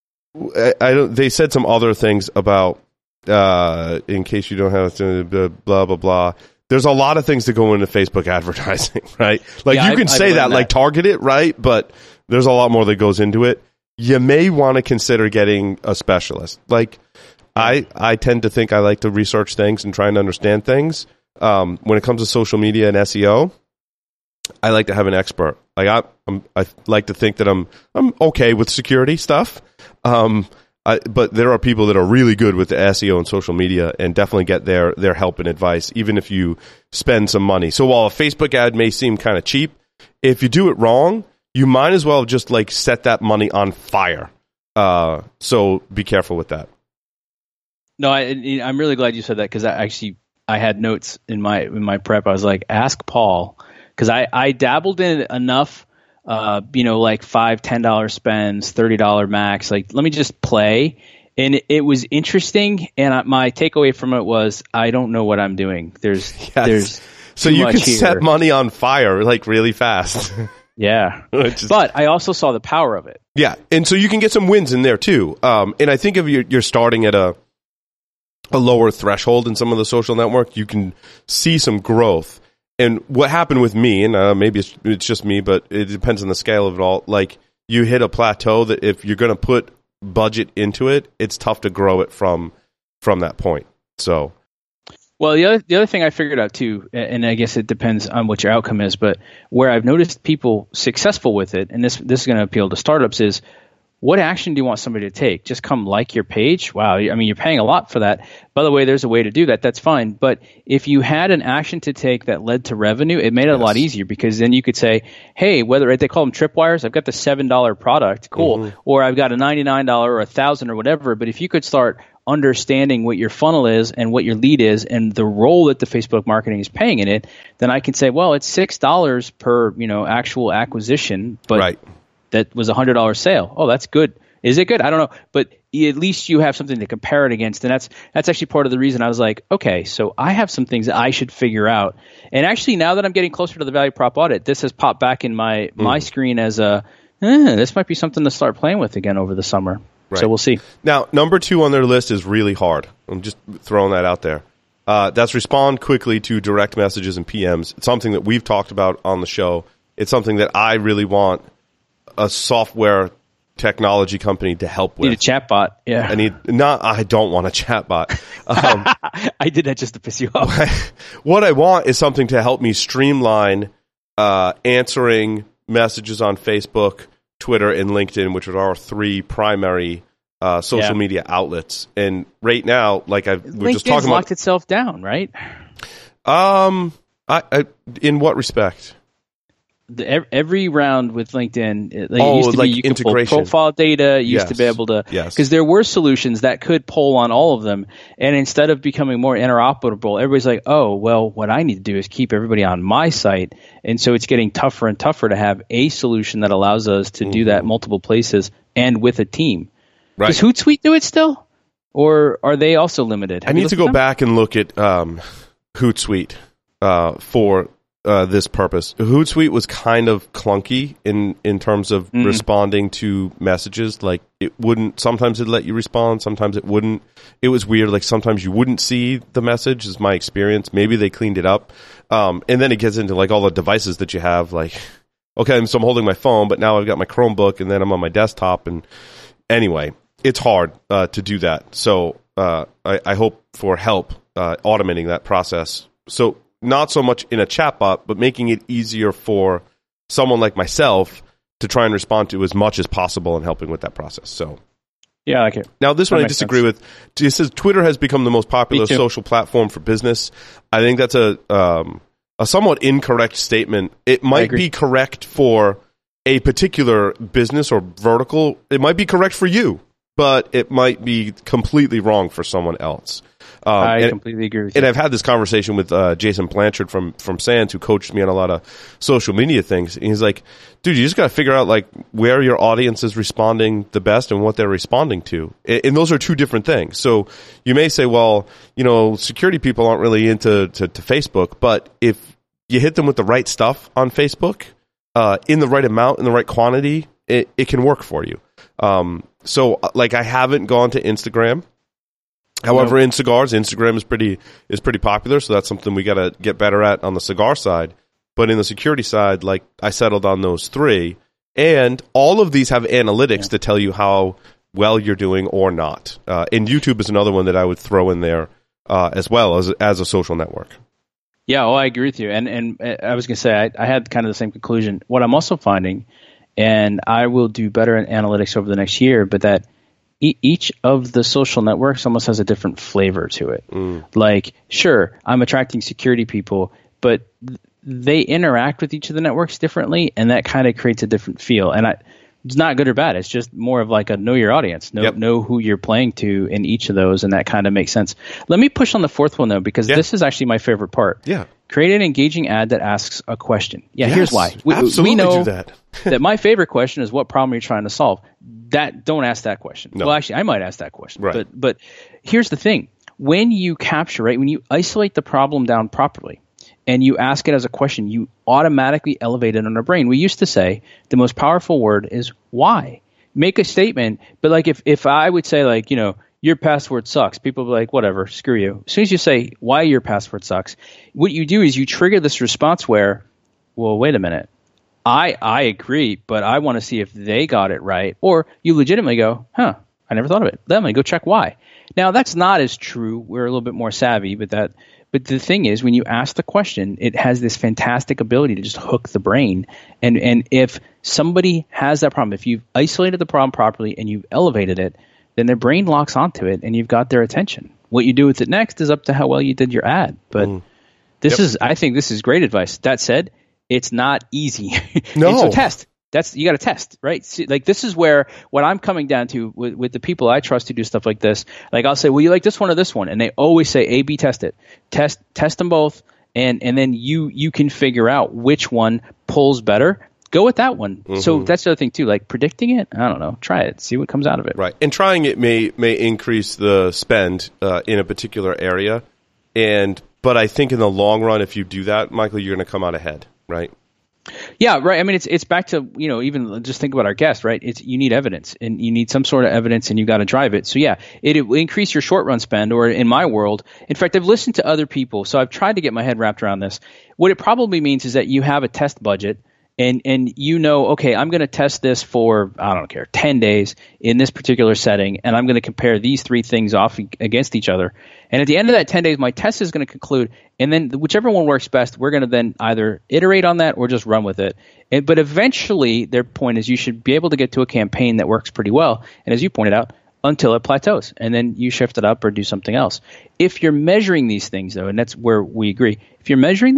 I, I don't, they said some other things about Uh, in case you don't have to, blah, blah, blah. There's a lot of things that go into Facebook advertising, right? Like yeah, you can I've, say I've that, that, like target it, right? But there's a lot more that goes into it. You may want to consider getting a specialist. Like I, I tend to think I like to research things and try and understand things. Um, when it comes to social media and S E O, I like to have an expert. Like I, I'm, I like to think that I'm, I'm okay with security stuff. Um, I, but there are people that are really good with the S E O and social media, and definitely get their their help and advice, even if you spend some money. So while a Facebook ad may seem kind of cheap, if you do it wrong, you might as well just like set that money on fire. Uh, so be careful with that. No, I, I'm really glad you said that, because I actually I had notes in my in my prep. I was like, ask Paul, because I, I dabbled in it enough. Uh, you know, like five, ten dollar spends, thirty dollar max. Like, let me just play, and it, it was interesting. And I, my takeaway from it was, I don't know what I'm doing. There's, yes. there's so too you much can here. set money on fire like really fast. Yeah, is, but I also saw the power of it. Yeah, and so you can get some wins in there too. Um, and I think if you're, you're starting at a a lower threshold in some of the social network, you can see some growth. And what happened with me, and uh, maybe it's, it's just me, but it depends on the scale of it all. Like, you hit a plateau that if you're going to put budget into it, it's tough to grow it from from that point. So, well, the other the other thing I figured out too, and I guess it depends on what your outcome is, but where I've noticed people successful with it, and this this is going to appeal to startups, is what action do you want somebody to take? Just come like your page? Wow. I mean, you're paying a lot for that. By the way, there's a way to do that. That's fine. But if you had an action to take that led to revenue, it made it yes. a lot easier, because then you could say, hey, whether they call them tripwires, I've got the seven dollar product. Cool. Mm-hmm. Or I've got a ninety-nine dollars or a thousand or whatever. But if you could start understanding what your funnel is and what your lead is and the role that the Facebook marketing is paying in it, then I can say, well, it's six dollars per, you know, actual acquisition. But right. that was a one hundred dollar sale. Oh, that's good. Is it good? I don't know. But at least you have something to compare it against. And that's that's actually part of the reason I was like, okay, so I have some things that I should figure out. And actually, now that I'm getting closer to the value prop audit, this has popped back in my, mm. my screen as a, eh, this might be something to start playing with again over the summer. Right. So we'll see. Now, number two on their list is really hard. I'm just throwing that out there. Uh, that's respond quickly to direct messages and P Ms. It's something that we've talked about on the show. It's something that I really want a software technology company to help with. Need a chatbot. Yeah. I need not. I don't want a chatbot. Um, I did that just to piss you off. What I want is something to help me streamline uh, answering messages on Facebook, Twitter, and LinkedIn, which are our three primary uh, social yeah. media outlets. And right now, like I we're just talking about, locked itself down, right? Um, I, I in what respect? the, every round with LinkedIn, it, like, oh, it used to like be you could pull integration. profile data. You Yes. used to be able to, Yes. because there were solutions that could pull on all of them. And instead of becoming more interoperable, everybody's like, oh, well, what I need to do is keep everybody on my site. And so it's getting tougher and tougher to have a solution that allows us to mm-hmm. do that multiple places and with a team. Right. Does Hootsuite do it still? Or are they also limited? Have I need to go back and look at um, Hootsuite uh, for uh, this purpose. Hootsuite was kind of clunky in, in terms of mm-hmm. responding to messages. Like it wouldn't, sometimes it'd let you respond, sometimes it wouldn't. It was weird. Like sometimes you wouldn't see the message, is my experience. Maybe they cleaned it up. Um, and then it gets into like all the devices that you have. Like, okay, so I'm holding my phone, but now I've got my Chromebook and then I'm on my desktop. And anyway, it's hard uh, to do that. So uh, I, I hope for help uh, automating that process. So not so much in a chatbot, but making it easier for someone like myself to try and respond to as much as possible and helping with that process. So yeah, I like it. Now, this that one I disagree sense. with. It says Twitter has become the most popular social platform for business. I think that's a um, a somewhat incorrect statement. It might be correct for a particular business or vertical. It might be correct for you, but it might be completely wrong for someone else. Um, I and, completely agree with and you. I've had this conversation with uh, Jason Blanchard from from Sands, who coached me on a lot of social media things. And he's like, dude, you just got to figure out like where your audience is responding the best and what they're responding to. And, and those are two different things. So you may say, well, you know, security people aren't really into to, to Facebook, but if you hit them with the right stuff on Facebook, uh, in the right amount, in the right quantity, it, it can work for you. Um, so like I haven't gone to Instagram. However, nope. in cigars, Instagram is pretty is pretty popular, so that's something we got to get better at on the cigar side. But in the security side, like I settled on those three, and all of these have analytics yeah. to tell you how well you're doing or not. Uh, and YouTube is another one that I would throw in there uh, as well as as a social network. Yeah, well, I agree with you, and and I was going to say I, I had kind of the same conclusion. What I'm also finding, and I will do better in analytics over the next year, but that each of the social networks almost has a different flavor to it. Mm. Like, sure, I'm attracting security people, but they interact with each of the networks differently, and that kind of creates a different feel. And I, it's not good or bad. It's just more of like a know your audience, know, yep. know who you're playing to in each of those, and that kind of makes sense. Let me push on the fourth one, though, because yeah. this is actually my favorite part. Yeah. Create an engaging ad that asks a question. Yeah, yes, here's why. We, absolutely we know do that. that my favorite question is what problem you're trying to solve. That don't ask that question. No. Well, actually, I might ask that question. Right. But but here's the thing: when you capture, right, when you isolate the problem down properly, and you ask it as a question, you automatically elevate it in our brain. We used to say the most powerful word is why. Make a statement, but like if if I would say like you know your password sucks, people will be like whatever, screw you. As soon as you say why your password sucks, what you do is you trigger this response where, well, wait a minute. I I agree, but I want to see if they got it right. Or you legitimately go, huh, I never thought of it. Let me go check why. Now, that's not as true. We're a little bit more savvy, but that. But the thing is, when you ask the question, it has this fantastic ability to just hook the brain. And and if somebody has that problem, if you've isolated the problem properly and you've elevated it, then their brain locks onto it and you've got their attention. What you do with it next is up to how well you did your ad. But mm. this yep. is, I think this is great advice. That said, it's not easy. No. And so test. That's you got to test, right? See, like this is where what I'm coming down to with, with the people I trust to do stuff like this. Like I'll say, well, you like this one or this one, and they always say A B test it, test test them both, and and then you you can figure out which one pulls better. Go with that one. Mm-hmm. So that's the other thing too. Like predicting it, I don't know. Try it, see what comes out of it. Right, and trying it may may increase the spend uh, in a particular area, and but I think in the long run, if you do that, Michael, you're going to come out ahead, right? Yeah, right. I mean, it's it's back to, you know, even just think about our guest, right? It's you need evidence, and you need some sort of evidence, and you got to drive it. So yeah, it, it will increase your short run spend, or in my world, in fact, I've listened to other people, so I've tried to get my head wrapped around this. What it probably means is that you have a test budget, and and you know, okay, I'm going to test this for, I don't care, ten days in this particular setting, and I'm going to compare these three things off against each other. And at the end of that ten days, my test is going to conclude, and then whichever one works best, we're going to then either iterate on that or just run with it. And, but eventually, their point is you should be able to get to a campaign that works pretty well, and as you pointed out, until it plateaus, and then you shift it up or do something else. If you're measuring these things, though, and that's where we agree, if you're measuring them,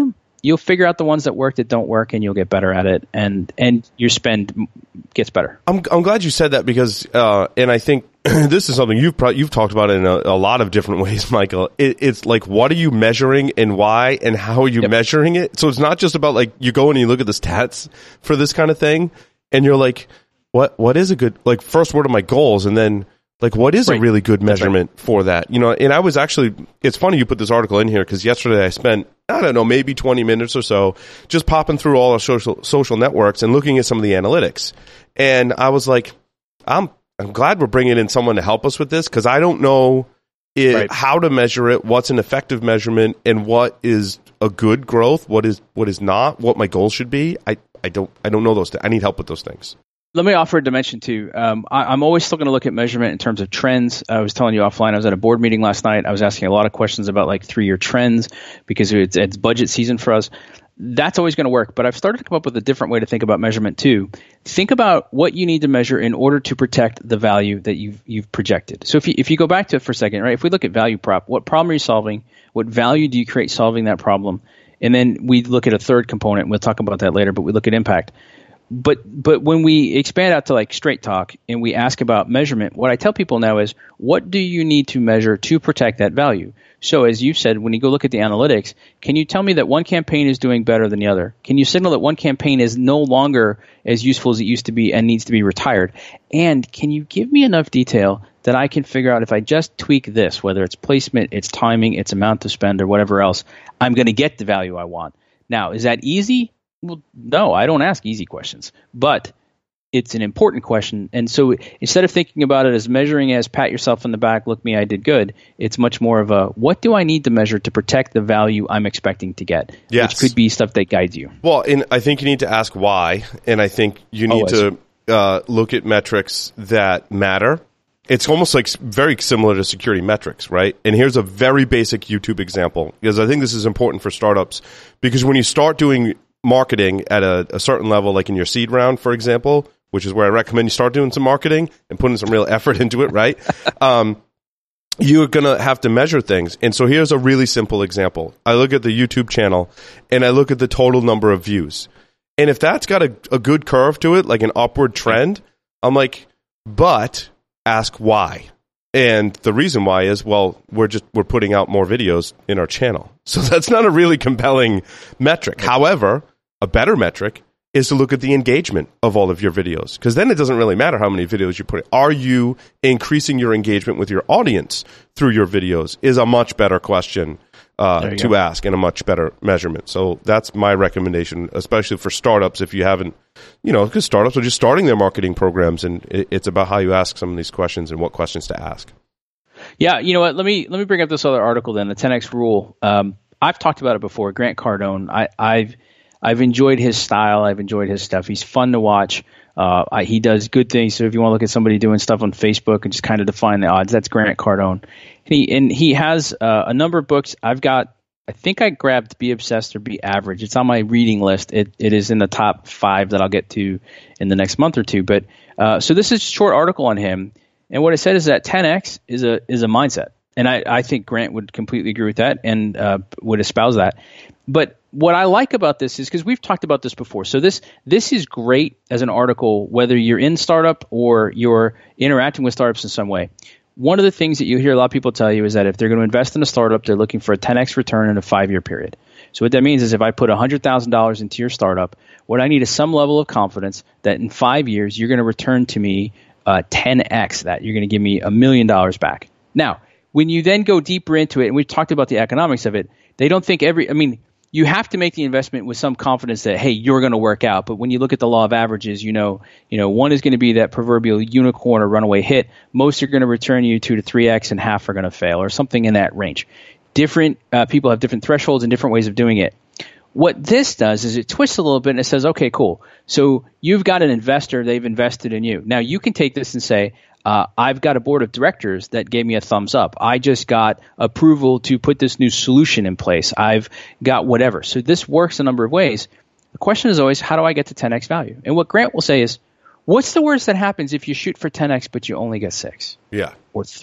you'll figure out the ones that work that don't work, and you'll get better at it, and and your spend gets better. I'm I'm glad you said that because, uh, and I think this is something you've pro- you've talked about in a, a lot of different ways, Michael. It, it's like, what are you measuring and why, and how are you yep. measuring it? So it's not just about like you go and you look at the stats for this kind of thing, and you're like, what what is a good, like, first, what are my goals, and then like, what is right. a really good measurement right. for that? You know, and I was actually, it's funny you put this article in here because yesterday I spent, I don't know, maybe twenty minutes or so just popping through all our social social networks and looking at some of the analytics. And I was like, I'm I'm glad we're bringing in someone to help us with this because I don't know it, right. how to measure it, what's an effective measurement, and what is a good growth, what is what is not, what my goals should be. I, I don't I don't know those th- I need help with those things. Let me offer a dimension too. Um, I, I'm always still going to look at measurement in terms of trends. I was telling you offline, I was at a board meeting last night. I was asking a lot of questions about like three-year trends because it's, it's budget season for us. That's always going to work. But I've started to come up with a different way to think about measurement too. Think about what you need to measure in order to protect the value that you've you've projected. So if you if you go back to it for a second, right? If we look at value prop, what problem are you solving? What value do you create solving that problem? And then we look at a third component, and we'll talk about that later, but we look at impact. But but when we expand out to like straight talk and we ask about measurement, what I tell people now is, what do you need to measure to protect that value? So as you said, when you go look at the analytics, can you tell me that one campaign is doing better than the other? Can you signal that one campaign is no longer as useful as it used to be and needs to be retired? And can you give me enough detail that I can figure out if I just tweak this, whether it's placement, it's timing, it's amount to spend, or whatever else, I'm going to get the value I want. Now, is that easy? Well, no, I don't ask easy questions, but it's an important question. And so instead of thinking about it as measuring as pat yourself on the back, look me, I did good, it's much more of a, what do I need to measure to protect the value I'm expecting to get? Yes. Which could be stuff that guides you. Well, and I think you need to ask why, and I think you need Always. to uh, look at metrics that matter. It's almost like very similar to security metrics, right? And here's a very basic YouTube example, because I think this is important for startups, because when you start doing marketing at a, a certain level, like in your seed round, for example, which is where I recommend you start doing some marketing and putting some real effort into it, right? um, you're going to have to measure things. And so here's a really simple example. I look at the YouTube channel and I look at the total number of views. And if that's got a, a good curve to it, like an upward trend, I'm like, but ask why. And the reason why is, well, we're just we're putting out more videos in our channel. So that's not a really compelling metric. However, a better metric is to look at the engagement of all of your videos, because then it doesn't really matter how many videos you put in. Are you increasing your engagement with your audience through your videos is a much better question uh, to go. ask and a much better measurement. So that's my recommendation, especially for startups. If you haven't, you know, because startups are just starting their marketing programs, and it, it's about how you ask some of these questions and what questions to ask. Yeah, you know what? Let me let me bring up this other article then, the ten X rule. Um, I've talked about it before. Grant Cardone. I, I've I've enjoyed his style. I've enjoyed his stuff. He's fun to watch. Uh, I, he does good things. So if you want to look at somebody doing stuff on Facebook and just kind of define the odds, that's Grant Cardone. And he, and he has uh, a number of books. I've got, I think I grabbed Be Obsessed or Be Average. It's on my reading list. It It is in the top five that I'll get to in the next month or two. But uh, so this is a short article on him. And what it said is that ten X is a is a mindset. And I, I think Grant would completely agree with that and uh, would espouse that. But what I like about this is, because we've talked about this before, so this this is great as an article, whether you're in startup or you're interacting with startups in some way. One of the things that you hear a lot of people tell you is that if they're going to invest in a startup, they're looking for a ten X return in a five-year period. So what that means is if I put one hundred thousand dollars into your startup, what I need is some level of confidence that in five years you're going to return to me uh, ten X that. You're going to give me a million dollars back. Now, when you then go deeper into it, and we've talked about the economics of it, they don't think every – I mean – you have to make the investment with some confidence that, hey, you're going to work out. But when you look at the law of averages, you know, you know, one is going to be that proverbial unicorn or runaway hit. Most are going to return you two to three X, and half are going to fail, or something in that range. Different uh, people have different thresholds and different ways of doing it. What this does is it twists a little bit and it says, okay, cool. So you've got an investor, they've invested in you. Now you can take this and say, Uh, I've got a board of directors that gave me a thumbs up. I just got approval to put this new solution in place. I've got whatever. So this works a number of ways. The question is always, how do I get to ten X value? And what Grant will say is, what's the worst that happens if you shoot for ten X but you only get six? Yeah. Or three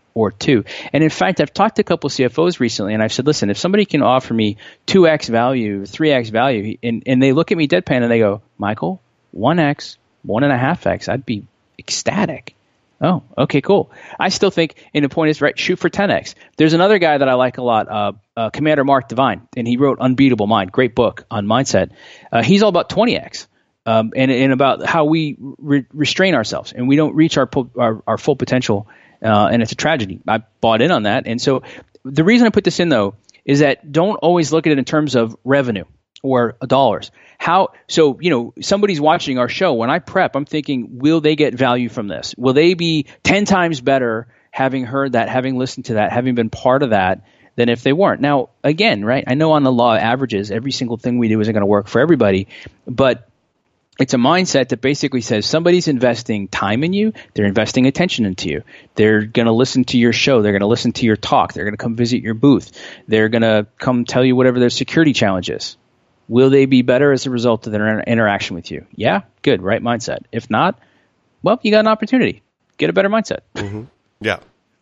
or two. And in fact, I've talked to a couple of C F Os recently, and I've said, listen, if somebody can offer me two X value, three X value, and, and they look at me deadpan and they go, Michael, one X, one and a half X, I'd be ecstatic. Oh, okay, cool. I still think, and the point is, right, shoot for ten X. There's another guy that I like a lot, uh, uh, Commander Mark Devine, and he wrote Unbeatable Mind, great book on mindset. Uh, he's all about twenty X um, and, and about how we re- restrain ourselves and we don't reach our, po- our, our full potential, uh, and it's a tragedy. I bought in on that. And so the reason I put this in, though, is that don't always look at it in terms of revenue or dollars. How so? You know, somebody's watching our show. When I prep, I'm thinking, will they get value from this? Will they be ten times better having heard that, having listened to that, having been part of that, than if they weren't? Now, again, right? I know on the law of averages, every single thing we do isn't going to work for everybody, but it's a mindset that basically says somebody's investing time in you. They're investing attention into you. They're going to listen to your show. They're going to listen to your talk. They're going to come visit your booth. They're going to come tell you whatever their security challenge is. Will they be better as a result of their inter- interaction with you? Yeah, good, right mindset. If not, well, you got an opportunity. Get a better mindset. Mm-hmm. Yeah.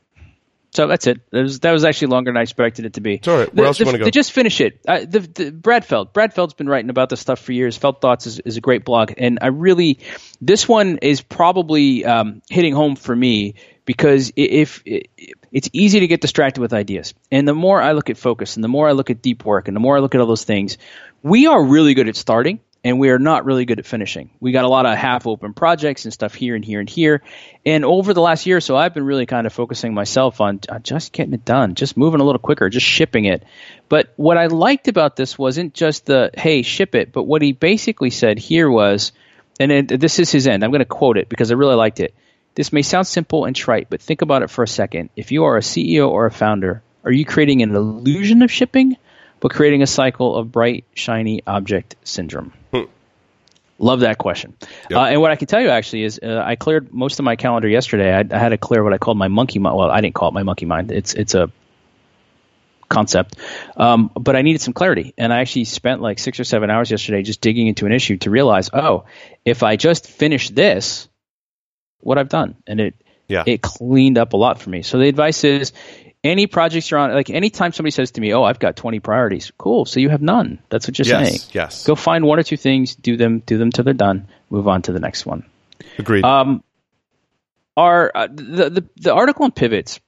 So that's it. That was, that was actually longer than I expected it to be. It's all right. Where the, else do you want to go? To just finish it, uh, the, the, Brad Feld. Brad Feld's been writing about this stuff for years. Feld Thoughts is, is a great blog. And I really – this one is probably um, hitting home for me because if, if it's easy to get distracted with ideas. And the more I look at focus and the more I look at deep work and the more I look at all those things, we are really good at starting. And we are not really good at finishing. We got a lot of half-open projects and stuff here and here and here. And over the last year or so, I've been really kind of focusing myself on uh, just getting it done, just moving a little quicker, just shipping it. But what I liked about this wasn't just the, hey, ship it, but what he basically said here was, and it, this is his end. I'm going to quote it because I really liked it. This may sound simple and trite, but think about it for a second. If you are a C E O or a founder, are you creating an illusion of shipping, but creating a cycle of bright, shiny object syndrome? Hmm. Love that question. Yep. Uh, and what I can tell you actually is uh, I cleared most of my calendar yesterday. I, I had to clear what I called my monkey mind. Well, I didn't call it my monkey mind. It's it's a concept. Um, but I needed some clarity. And I actually spent like six or seven hours yesterday just digging into an issue to realize, oh, if I just finish this, what I've done. And it yeah. it cleaned up a lot for me. So the advice is, any projects you're on, like anytime somebody says to me, oh, I've got twenty priorities. Cool. So you have none. That's what you're yes, saying. Yes. Go find one or two things, do them, do them till they're done, move on to the next one. Agreed. Um, our, uh, the, the, the article on pivots,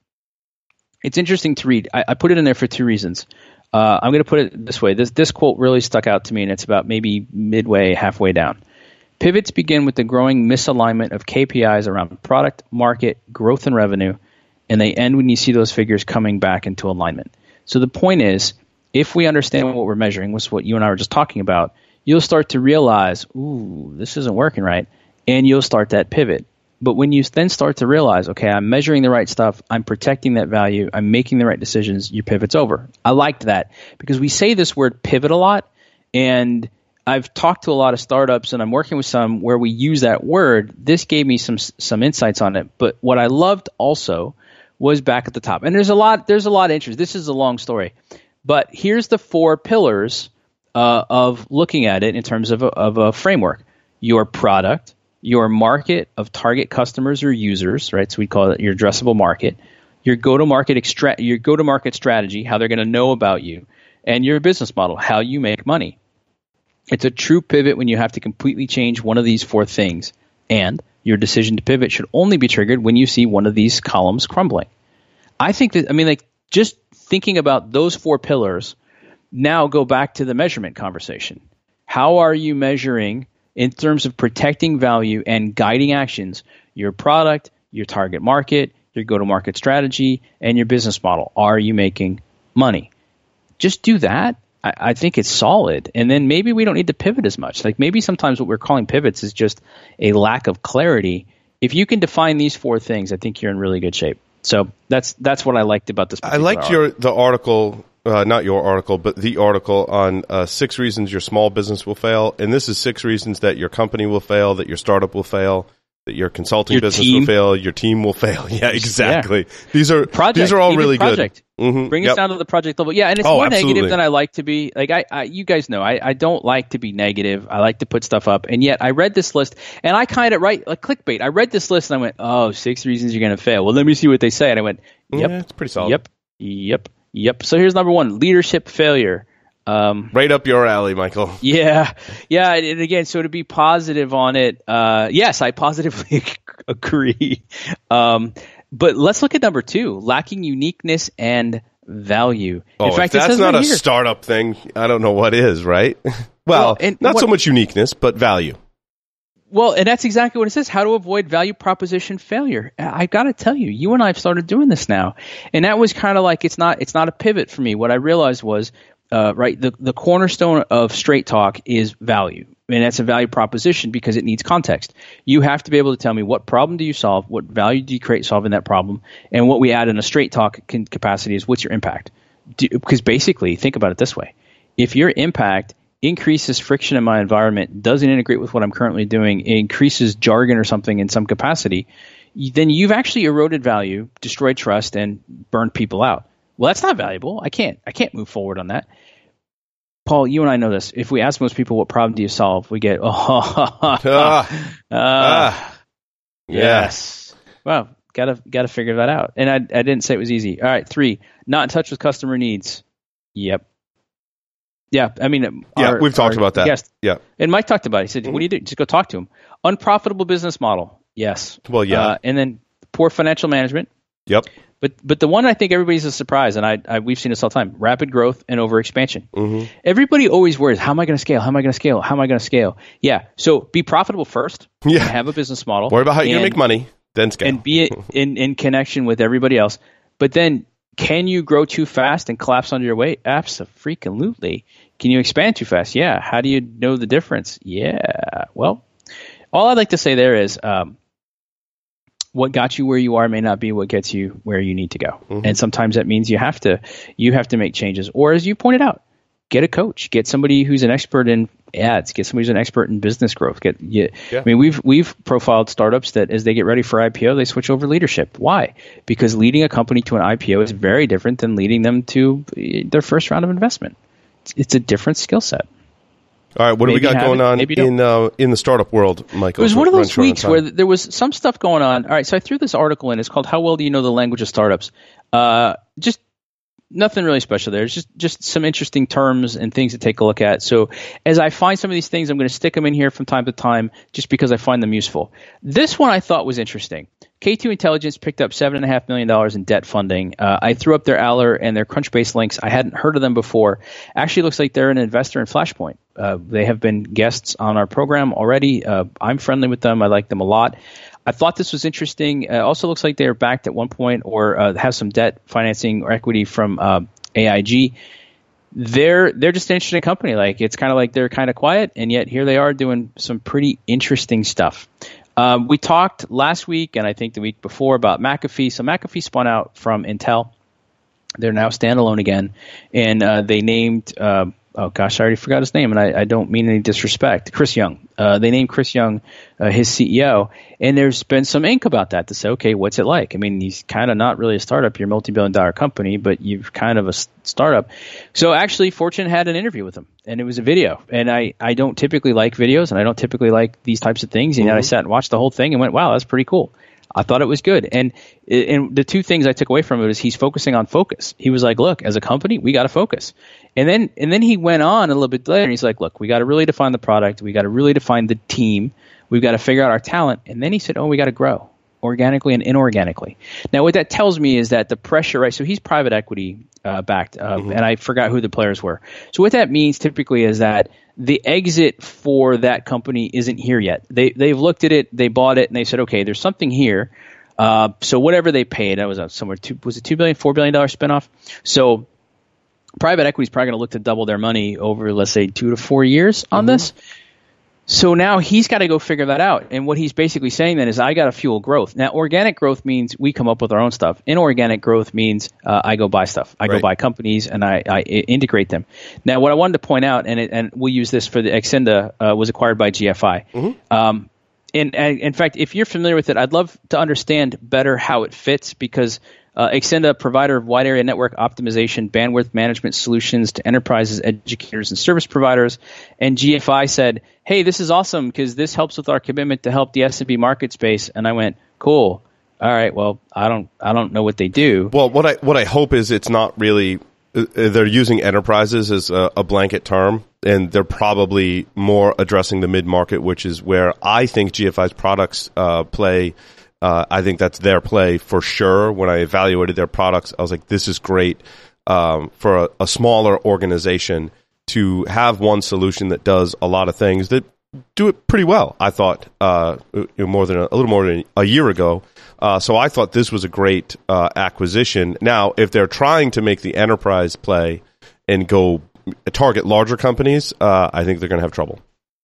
it's interesting to read. I, I put it in there for two reasons. Uh, I'm going to put it this way. This, this quote really stuck out to me, and it's about maybe midway, halfway down. Pivots begin with the growing misalignment of K P Is around product, market, growth, and revenue, and they end when you see those figures coming back into alignment. So the point is, if we understand what we're measuring, which is what you and I were just talking about, you'll start to realize, ooh, this isn't working right, and you'll start that pivot. But when you then start to realize, okay, I'm measuring the right stuff, I'm protecting that value, I'm making the right decisions, your pivot's over. I liked that because we say this word pivot a lot, and I've talked to a lot of startups, and I'm working with some where we use that word. This gave me some some insights on it. But what I loved also was back at the top. And there's a lot there's a lot of interest. This is a long story. But here's the four pillars uh, of looking at it in terms of a, of a framework. Your product, your market of target customers or users, right? So we call it your addressable market, your go-to-market extra- your go-to-market strategy, how they're going to know about you, and your business model, how you make money. It's a true pivot when you have to completely change one of these four things, and your decision to pivot should only be triggered when you see one of these columns crumbling. I think that, I mean, like just thinking about those four pillars, now go back to the measurement conversation. How are you measuring in terms of protecting value and guiding actions, your product, your target market, your go-to-market strategy, and your business model? Are you making money? Just do that. I, I think it's solid. And then maybe we don't need to pivot as much. Like maybe sometimes what we're calling pivots is just a lack of clarity. If you can define these four things, I think you're in really good shape. So that's that's what I liked about this. I liked article. your the article, uh, not your article, but the article on uh, six reasons your small business will fail. And this is six reasons that your company will fail, that your startup will fail, that your consulting your business team. will fail, your team will fail. Yeah, exactly. Yeah. These are project, these are all even really project. good. Mm-hmm. Bring yep. us down to the project level. Yeah, and it's oh, more absolutely. negative than I like to be. Like I, I you guys know, I, I don't like to be negative. I like to put stuff up. And yet I read this list, and I kind of, right, like clickbait. I read this list, and I went, oh, six reasons you're going to fail. Well, let me see what they say. And I went, Yep. Yeah, it's pretty solid. Yep. Yep. Yep. So here's number one, leadership failure. Um, right up your alley, Michael. Yeah. Yeah. And again, so to be positive on it, uh, yes, I positively agree. Um, but let's look at number two, lacking uniqueness and value. Oh, In fact, if that's it says not right a here, startup thing, I don't know what is, right? well, Well, and not what- so much uniqueness, but value. Well, and that's exactly what it says, how to avoid value proposition failure. I got to tell you, you and I have started doing this now. And that was kind of like, it's not it's not a pivot for me. What I realized was, uh, right, the, the cornerstone of Straight Talk is value. And that's a value proposition because it needs context. You have to be able to tell me what problem do you solve, what value do you create solving that problem, and what we add in a Straight Talk can, capacity is what's your impact. Do, because basically, think about it this way. If your impact increases friction in my environment, doesn't integrate with what I'm currently doing, it increases jargon or something in some capacity, then you've actually eroded value, destroyed trust, and burned people out. Well, that's not valuable. I can't I can't move forward on that. Paul, you and I know this. If we ask most people what problem do you solve, we get, oh, ah, uh, ah, yes. Well, gotta gotta figure that out. And I I didn't say it was easy. All right, three, not in touch with customer needs. Yep. Yeah, I mean, yeah, our, we've talked our about that. guest- Yeah. And Mike talked about it. He said, Mm-hmm. what do you do? Just go talk to him. Unprofitable business model. Yes. Well, yeah. Uh, and then poor financial management. Yep. But but the one I think everybody's a surprise, and I, I we've seen this all the time, rapid growth and over expansion. Mm-hmm. Everybody always worries, how am I going to scale? How am I going to scale? How am I going to scale? Yeah. So be profitable first. Yeah. And have a business model. Worry about how you're going and- to make money, then scale. and be in, in connection with everybody else. But then, can you grow too fast and collapse under your weight? Absolutely. Can you expand too fast? Yeah. How do you know the difference? Yeah. Well, all I'd like to say there is um, what got you where you are may not be what gets you where you need to go. Mm-hmm. And sometimes that means you have to you have to make changes. Or as you pointed out, get a coach, get somebody who's an expert in ads, get somebody who's an expert in business growth. Get, get Yeah. I mean, we've we've profiled startups that as they get ready for I P O, they switch over leadership. Why? Because leading a company to an I P O is very different than leading them to their first round of investment. It's, it's a different skill set. All right, what do we Maybe got have going it, on maybe don't. in uh, in the startup world, Michael? It was So one of run those short on weeks time. where there was some stuff going on. All right, so I threw this article in. It's called "How Well Do You Know the Language of Startups?" Uh, just nothing really special there. It's just just some interesting terms and things to take a look at. So as I find some of these things, I'm going to stick them in here from time to time just because I find them useful. This one I thought was interesting. K two Intelligence picked up seven point five million dollars in debt funding. Uh, I threw up their Aller and their Crunchbase links. I hadn't heard of them before. Actually looks like they're an investor in Flashpoint. Uh, they have been guests on our program already. Uh, I'm friendly with them. I like them a lot. I thought this was interesting. Uh, also looks like they're backed at one point or uh, have some debt financing or equity from uh, A I G. They're they're just an interesting company. Like it's kind of like they're kind of quiet, and yet here they are doing some pretty interesting stuff. Um, we talked last week, and I think the week before, about McAfee. So McAfee spun out from Intel. They're now standalone again, and uh, they named. Uh, Oh gosh, I already forgot his name, and I, I don't mean any disrespect. Chris Young. Uh, they named Chris Young uh, his C E O, and there's been some ink about that to say, okay, what's it like? I mean, he's kind of not really a startup. You're a multi-billion dollar company, but you're kind of a s- startup. So actually, Fortune had an interview with him, and it was a video. And I, I don't typically like videos, and I don't typically like these types of things. And yet I sat and watched the whole thing and went, wow, that's pretty cool. I thought it was good. And and the two things I took away from it is he's focusing on focus. He was like, look, as a company, we got to focus. And then and then he went on a little bit later and he's like, look, we got to really define the product. We got to really define the team. We've got to figure out our talent. And then he said, oh, we got to grow organically and inorganically. Now, what that tells me is that the pressure, right? So he's private equity uh, backed, uh, mm-hmm. and I forgot who the players were. So what that means typically is that the exit for that company isn't here yet. They, they've looked at it, they bought it, and they said, okay, there's something here. Uh, so whatever they paid, that was a, somewhere, two, was it two billion dollars, four billion dollars spinoff? So private equity is probably going to look to double their money over, let's say, two to four years on mm-hmm. this. So now he's got to go figure that out. And what he's basically saying then is I got to fuel growth. Now, organic growth means we come up with our own stuff. Inorganic growth means uh, I go buy stuff. I right. go buy companies and I, I integrate them. Now, what I wanted to point out, and it, and we'll use this for the Exenda, uh, was acquired by G F I. Mm-hmm. Um, and, and in fact, if you're familiar with it, I'd love to understand better how it fits because Uh, Exenda, provider of wide area network optimization, bandwidth management solutions to enterprises, educators, and service providers. And G F I said, hey, this is awesome because this helps with our commitment to help the S M B market space. And I went, cool. all right, well, I don't I don't know what they do. Well, what I what I hope is it's not really uh, they're using enterprises as a, a blanket term, and they're probably more addressing the mid market, which is where I think G F I's products uh, play. Uh, I think that's their play for sure. When I evaluated their products, I was like, this is great um, for a, a smaller organization to have one solution that does a lot of things that do it pretty well. I thought uh, more than a, a little more than a year ago. Uh, so I thought this was a great uh, acquisition. Now, if they're trying to make the enterprise play and go target larger companies, uh, I think they're going to have trouble.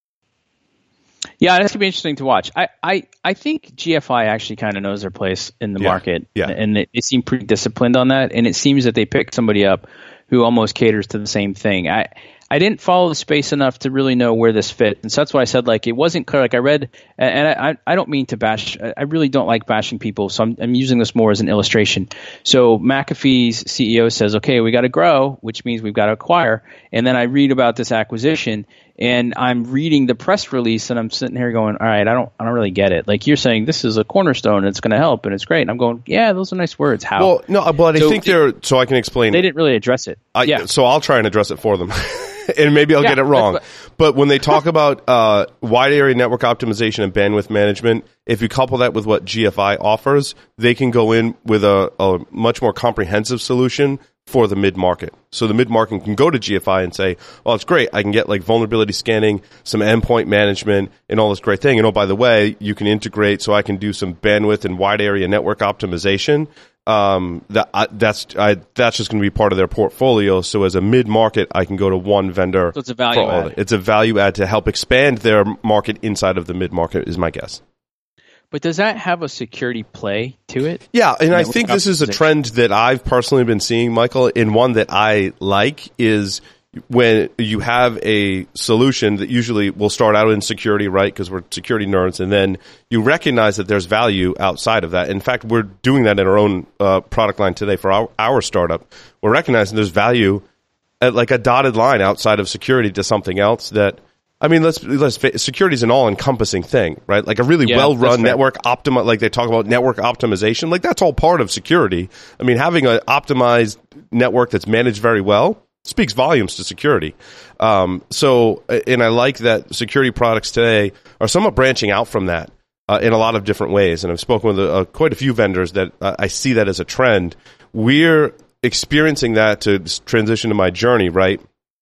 Yeah, that's going to be interesting to watch. I, I, I think G F I actually kind of knows their place in the Yeah, market, yeah. and they, they seem pretty disciplined on that, and it seems that they picked somebody up who almost caters to the same thing. I I didn't follow the space enough to really know where this fit, and so that's why I said like it wasn't clear. Like I read, and I I don't mean to bash. I really don't like bashing people, so I'm I'm using this more as an illustration. So McAfee's C E O says, okay, we got to grow, which means we've got to acquire, and then I read about this acquisition. And I'm reading the press release, and I'm sitting here going, "All right, I don't, I don't really get it." Like you're saying, this is a cornerstone, and it's going to help, and it's great. And I'm going, "Yeah, those are nice words." How? Well, no, but So I think they- they're so I can explain. They didn't really address it. I, yeah. So I'll try and address it for them. And maybe I'll Yeah, get it wrong. that's But when they talk about uh, wide area network optimization and bandwidth management, if you couple that with what G F I offers, they can go in with a, a much more comprehensive solution for the mid-market. So the mid-market can go to G F I and say, well, it's great. I can get like vulnerability scanning, some endpoint management, and all this great thing. And oh, by the way, you can integrate so I can do some bandwidth and wide area network optimization. Um, that I, that's I, that's just going to be part of their portfolio. So as a mid-market, I can go to one vendor. So it's a value for all add. of it. It's a value add to help expand their market inside of the mid-market is my guess. But does that have a security play to it? Yeah, and I Network think this is a optimization. trend that I've personally been seeing, Michael, and one that I like is when you have a solution that usually will start out in security, right, because we're security nerds, and then you recognize that there's value outside of that. In fact, we're doing that in our own uh, product line today for our, our startup. We're recognizing there's value at like a dotted line outside of security to something else that I mean, let's let's face, security is an all-encompassing thing, right? Like a really Yeah, well-run that's fair. network optimi- like they talk about network optimization, like that's all part of security. I mean, having an optimized network that's managed very well speaks volumes to security. Um, so, and I like that security products today are somewhat branching out from that uh, in a lot of different ways. And I've spoken with uh, quite a few vendors that uh, I see that as a trend. We're experiencing that to transition to my journey, right?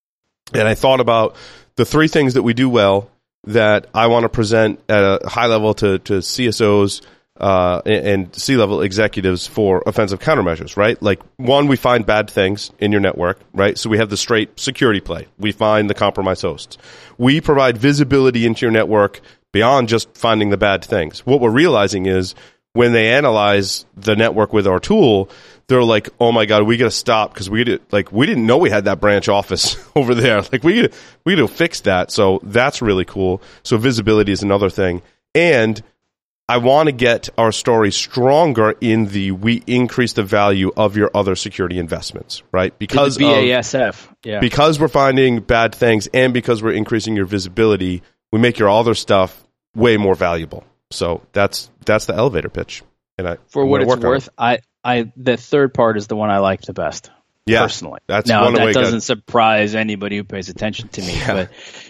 And I thought about the three things that we do well that I want to present at a high level to, to C S Os uh, and, and C-level executives for offensive countermeasures, right? Like, one, we find bad things in your network, right? So we have the straight security play. We find the compromised hosts. We provide visibility into your network beyond just finding the bad things. What we're realizing is when they analyze the network with our tool, they're like, "Oh my God, we got to stop because we did, like we didn't know we had that branch office over there. Like we we got to fix that." So that's really cool. So visibility is another thing, and I want to get our story stronger in the we increase the value of your other security investments, right? Because B of, A S F, yeah. because we're finding bad things and because we're increasing your visibility, we make your other stuff way more valuable. So that's that's the elevator pitch. And I For I'm what gonna it's work on worth, it. I, I the third part is the one I like the best. Yeah, personally. that's now one that way to- doesn't surprise anybody who pays attention to me. Yeah. But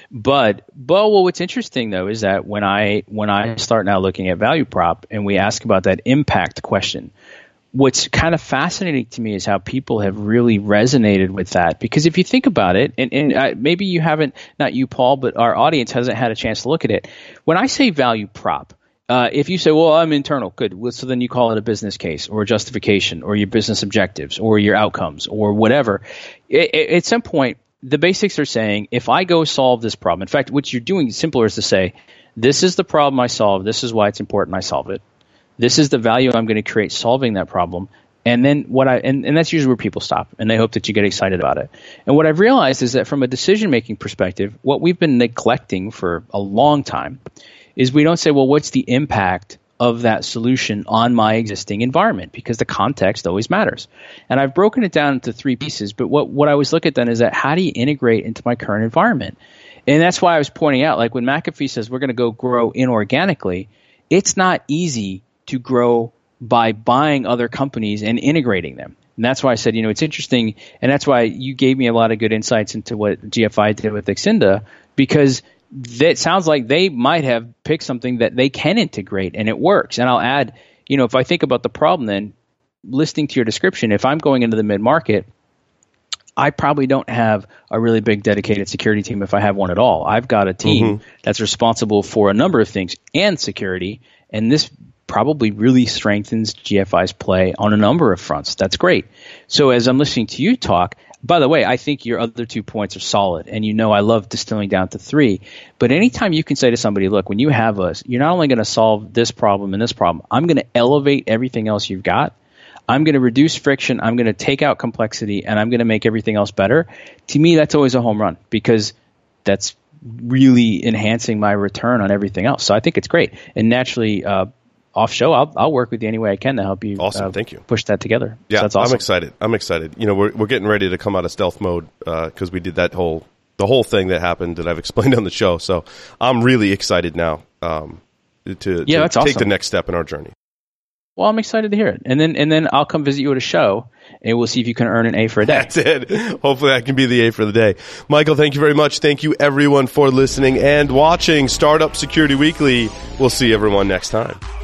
but but well, what's interesting though is that when I when I start now looking at value prop and we ask about that impact question, what's kind of fascinating to me is how people have really resonated with that. Because if you think about it, and, and I, maybe you haven't, not you, Paul, but our audience hasn't had a chance to look at it. When I say value prop, Uh, if you say, well, I'm internal, good. Well, so then you call it a business case or a justification or your business objectives or your outcomes or whatever. I, I, at some point, the basics are saying, if I go solve this problem, in fact, what you're doing simpler is to say, this is the problem I solve. This is why it's important I solve it. This is the value I'm going to create solving that problem. And then what I, and, and that's usually where people stop and they hope that you get excited about it. And what I've realized is that from a decision-making perspective, what we've been neglecting for a long time is we don't say, well, what's the impact of that solution on my existing environment? Because the context always matters. And I've broken it down into three pieces. But what, what I always look at then is that how do you integrate into my current environment? And that's why I was pointing out, like when McAfee says we're going to go grow inorganically, it's not easy to grow by buying other companies and integrating them. And that's why I said, you know, it's interesting. And that's why you gave me a lot of good insights into what G F I did with Exynda, because it sounds like they might have picked something that they can integrate and it works. And I'll add, you know, if I think about the problem, then listening to your description, if I'm going into the mid-market, I probably don't have a really big dedicated security team if I have one at all. I've got a team mm-hmm. that's responsible for a number of things and security, and this probably really strengthens G F I's play on a number of fronts. That's great. So as I'm listening to you talk, by the way, I think your other two points are solid, and you know I love distilling down to three. But anytime you can say to somebody, look, when you have us, you're not only going to solve this problem and this problem, I'm going to elevate everything else you've got. I'm going to reduce friction, I'm going to take out complexity, and I'm going to make everything else better. To me, that's always a home run because that's really enhancing my return on everything else. So I think it's great. And naturally, uh, off show, I'll, I'll work with you any way I can to help you. Awesome, uh, thank you. Push that together. Yeah, so that's awesome. I'm excited. I'm excited. You know, we're we're getting ready to come out of stealth mode because uh, we did that whole the whole thing that happened that I've explained on the show. So I'm really excited now um, to, yeah, to that's take awesome. the next step in our journey. Well, I'm excited to hear it. And then and then I'll come visit you at a show, and we'll see if you can earn an A for a day. That's it. Hopefully that can be the A for the day. Michael, thank you very much. Thank you, everyone, for listening and watching Startup Security Weekly. We'll see everyone next time.